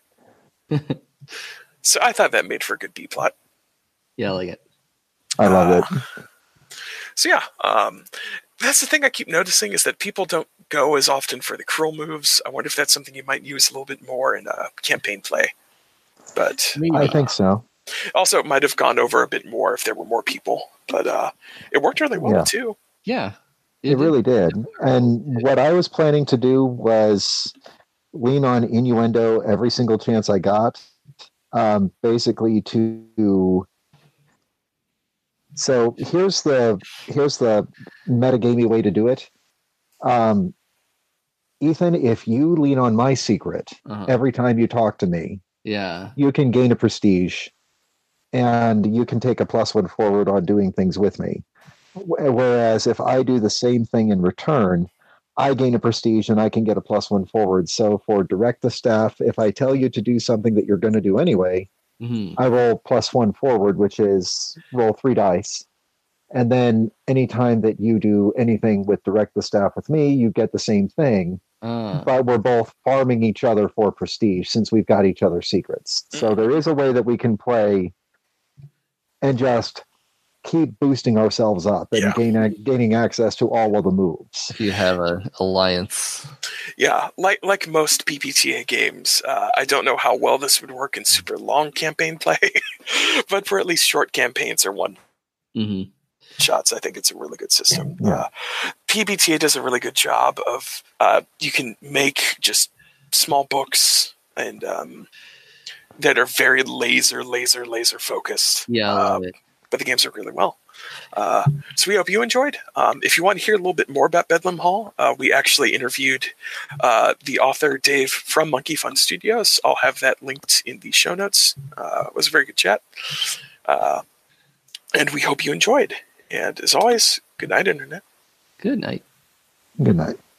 So I thought that made for a good B-plot. Yeah, I like it. I love it. So yeah, that's the thing I keep noticing is that people don't go as often for the cruel moves. I wonder if that's something you might use a little bit more in campaign play. But I think so. Also, it might have gone over a bit more if there were more people. But it worked really well too. Yeah, it really did. And what I was planning to do was lean on innuendo every single chance I got, basically to. So here's the metagamey way to do it. Ethan, if you lean on my secret every time you talk to me, you can gain a prestige, and you can take a +1 forward on doing things with me. Whereas if I do the same thing in return, I gain a prestige and I can get a +1 forward. So for direct the staff, if I tell you to do something that you're going to do anyway, I roll +1 forward, which is roll 3 dice. And then anytime that you do anything with direct the staff with me, you get the same thing. But we're both farming each other for prestige since we've got each other's secrets. So there is a way that we can play and just keep boosting ourselves up and gaining access to all of the moves. If you have an alliance. Yeah, like most PBTA games, I don't know how well this would work in super long campaign play, but for at least short campaigns or one shots, I think it's a really good system. Yeah. PBTA does a really good job of you can make just small books and that are very laser focused. Yeah, I love it. But the games work really well. So we hope you enjoyed. If you want to hear a little bit more about Bedlam Hall, we actually interviewed the author Dave from Monkey Fun Studios. I'll have that linked in the show notes. It was a very good chat. And we hope you enjoyed. And as always, good night, Internet. Good night. Good night.